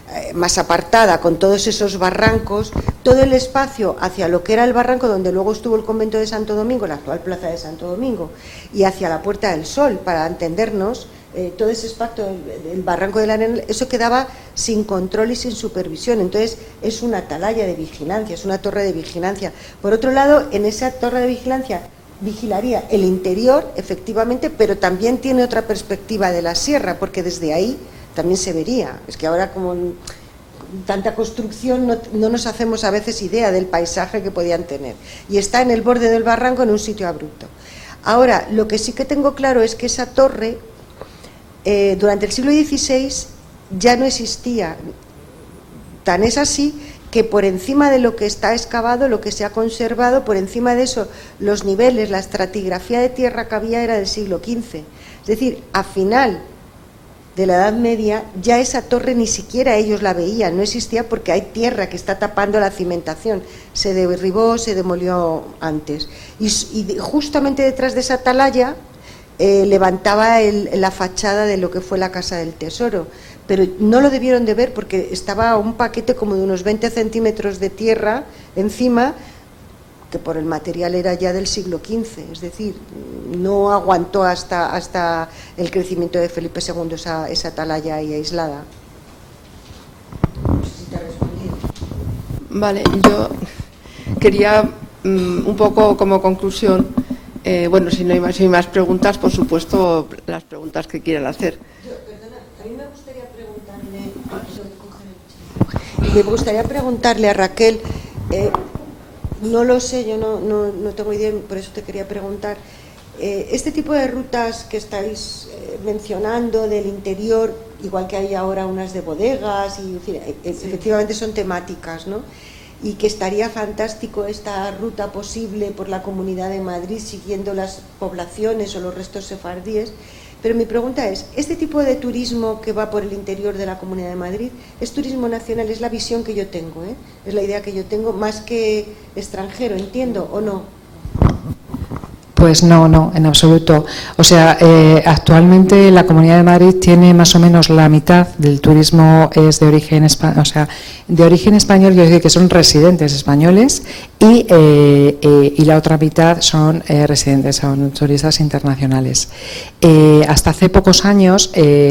más apartada, con todos esos barrancos, todo el espacio hacia lo que era el barranco donde luego estuvo el convento de Santo Domingo, la actual plaza de Santo Domingo, y hacia la Puerta del Sol, para entendernos, todo ese espacio del barranco del Arenal, eso quedaba sin control y sin supervisión. Entonces es una atalaya de vigilancia, es una torre de vigilancia. Por otro lado, en esa torre de vigilancia vigilaría el interior, efectivamente, pero también tiene otra perspectiva de la sierra, porque desde ahí también se vería. Es que ahora, como tanta construcción, no nos hacemos a veces idea del paisaje que podían tener. Y está en el borde del barranco, en un sitio abrupto. Ahora, lo que sí que tengo claro es que esa torre, durante el siglo XVI, ya no existía. Tan es así que por encima de lo que está excavado, lo que se ha conservado, por encima de eso, los niveles, la estratigrafía de tierra que había era del siglo XV. Es decir, a final de la Edad Media, ya esa torre ni siquiera ellos la veían, no existía porque hay tierra que está tapando la cimentación. Se derribó, se demolió antes. Y justamente detrás de esa atalaya levantaba la fachada de lo que fue la Casa del Tesoro. Pero no lo debieron de ver porque estaba un paquete como de unos 20 centímetros de tierra encima, que por el material era ya del siglo XV, es decir, no aguantó hasta el crecimiento de Felipe II esa atalaya ahí aislada. No sé si te he respondido. Vale, yo quería un poco como conclusión, bueno, si no hay más preguntas, por supuesto, las preguntas que quieran hacer. A mí me gustaría preguntarle a Raquel, no lo sé, yo no tengo idea, por eso te quería preguntar, este tipo de rutas que estáis mencionando del interior, igual que hay ahora unas de bodegas, y en fin, efectivamente son temáticas, ¿no? Y que estaría fantástico esta ruta posible por la Comunidad de Madrid siguiendo las poblaciones o los restos sefardíes. Pero mi pregunta es, ¿este tipo de turismo que va por el interior de la Comunidad de Madrid es turismo nacional? Es la visión que yo tengo, es la idea que yo tengo, más que extranjero, ¿entiendo o no? Pues no, en absoluto. O sea, actualmente la Comunidad de Madrid tiene más o menos la mitad del turismo es de origen español, o sea, de origen español, quiero decir que son residentes españoles y la otra mitad son residentes, son turistas internacionales. Hasta hace pocos años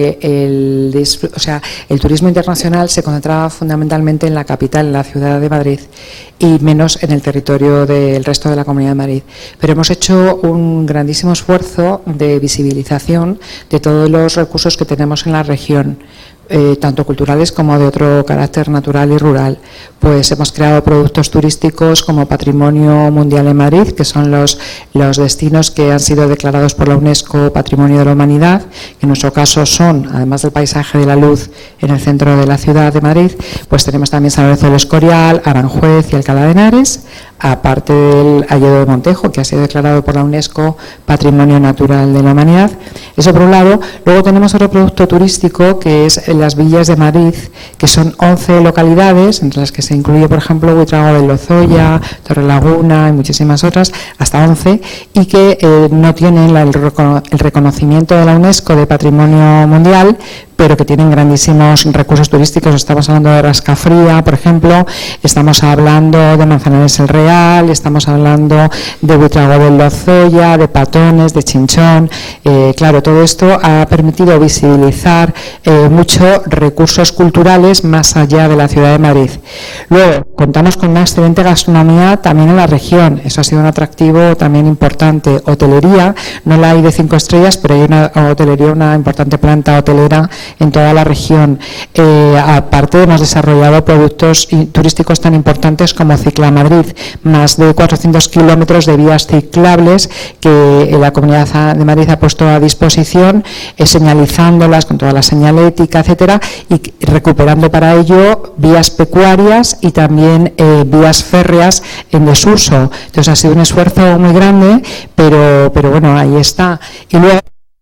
el turismo internacional se concentraba fundamentalmente en la capital, en la ciudad de Madrid, y menos en el territorio del resto de la Comunidad de Madrid. Pero hemos hecho un grandísimo esfuerzo de visibilización de todos los recursos que tenemos en la región, tanto culturales como de otro carácter natural y rural. Pues hemos creado productos turísticos como Patrimonio Mundial en Madrid, que son los destinos que han sido declarados por la UNESCO Patrimonio de la Humanidad, que en nuestro caso son, además del paisaje de la luz en el centro de la ciudad de Madrid, pues tenemos también San Lorenzo del Escorial, Aranjuez y Alcalá de Henares, aparte del Hayedo de Montejo, que ha sido declarado por la UNESCO Patrimonio Natural de la Humanidad. Eso por un lado. Luego tenemos otro producto turístico que es las villas de Madrid, que son 11 localidades, entre las que se incluye, por ejemplo, Buitrago de Lozoya, Torrelaguna y muchísimas otras, hasta 11, y que no tienen el reconocimiento de la UNESCO de Patrimonio Mundial, pero que tienen grandísimos recursos turísticos. Estamos hablando de Rascafría, por ejemplo, estamos hablando de Manzanares el Real, estamos hablando de Buitrago del Lozoya, de Patones, de Chinchón. Claro, todo esto ha permitido visibilizar muchos recursos culturales más allá de la ciudad de Madrid. Luego, contamos con una excelente gastronomía también en la región. Eso ha sido un atractivo también importante. Hotelería, no la hay de 5 estrellas, pero hay una hotelería, una importante planta hotelera en toda la región. Aparte, hemos desarrollado productos turísticos tan importantes como Cicla Madrid, más de 400 kilómetros de vías ciclables que la Comunidad de Madrid ha puesto a disposición, señalizándolas con toda la señalética, etcétera, y recuperando para ello vías pecuarias y también vías férreas en desuso. Entonces ha sido un esfuerzo muy grande, pero bueno, ahí está. Y luego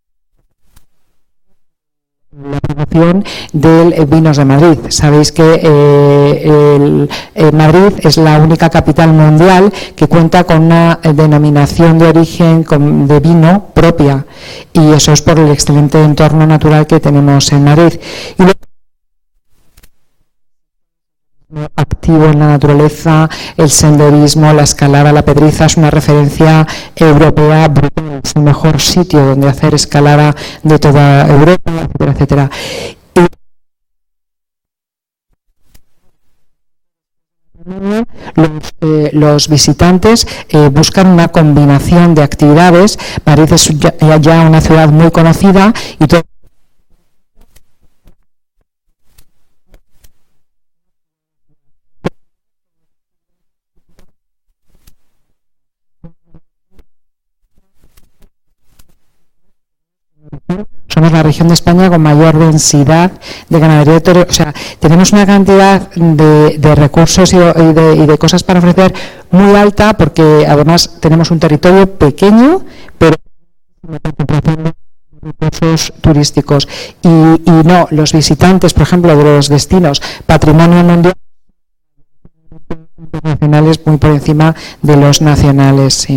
la promoción del Vinos de Madrid. Sabéis que Madrid es la única capital mundial que cuenta con una denominación de origen de vino propia, y eso es por el excelente entorno natural que tenemos en Madrid. Y activo en la naturaleza, el senderismo, la escalada, la pedriza, es una referencia europea brutal, es el mejor sitio donde hacer escalada de toda Europa, etcétera, etcétera. Los visitantes buscan una combinación de actividades. Madrid es ya una ciudad muy conocida y todo. Somos la región de España con mayor densidad de ganadería de toros, o sea, tenemos una cantidad de recursos y de cosas para ofrecer muy alta, porque además tenemos un territorio pequeño, pero una concentración de recursos turísticos. Y no, los visitantes, por ejemplo, de los destinos patrimonio mundial internacionales muy por encima de los nacionales, sí.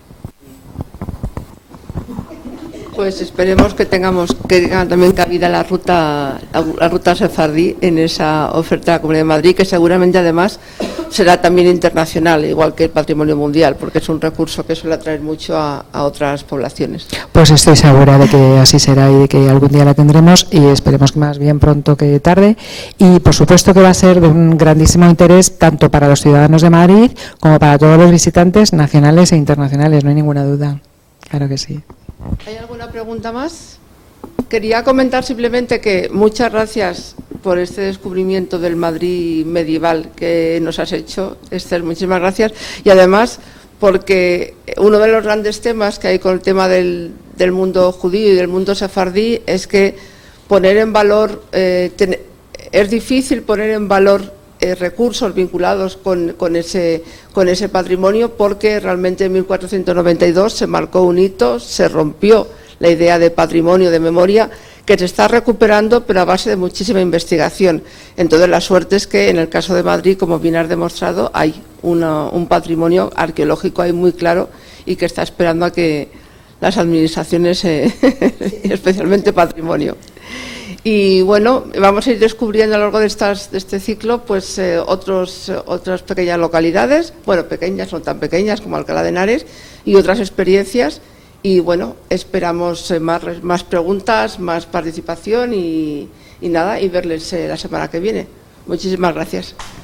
Pues esperemos que tenga también cabida la ruta sefardí en esa oferta de la Comunidad de Madrid, que seguramente además será también internacional, igual que el patrimonio mundial, porque es un recurso que suele atraer mucho a otras poblaciones. Pues estoy segura de que así será y de que algún día la tendremos, y esperemos que más bien pronto que tarde. Y por supuesto que va a ser de un grandísimo interés tanto para los ciudadanos de Madrid como para todos los visitantes nacionales e internacionales, no hay ninguna duda. Claro que sí. ¿Hay alguna pregunta más? Quería comentar simplemente que muchas gracias por este descubrimiento del Madrid medieval que nos has hecho, Esther, muchísimas gracias. Y además, porque uno de los grandes temas que hay con el tema del mundo judío y del mundo sefardí es que poner en valor, es difícil poner en valor recursos vinculados con ese patrimonio, porque realmente en 1492 se marcó un hito, se rompió la idea de patrimonio, de memoria, que se está recuperando, pero a base de muchísima investigación. Entonces la suerte es que en el caso de Madrid, como bien has demostrado, hay un patrimonio arqueológico ahí muy claro y que está esperando a que las administraciones, especialmente patrimonio. Y bueno, vamos a ir descubriendo a lo largo de este ciclo pues otras pequeñas localidades, bueno, pequeñas, no tan pequeñas como Alcalá de Henares, y otras experiencias. Y bueno, esperamos más preguntas, más participación y nada, y verles la semana que viene. Muchísimas gracias.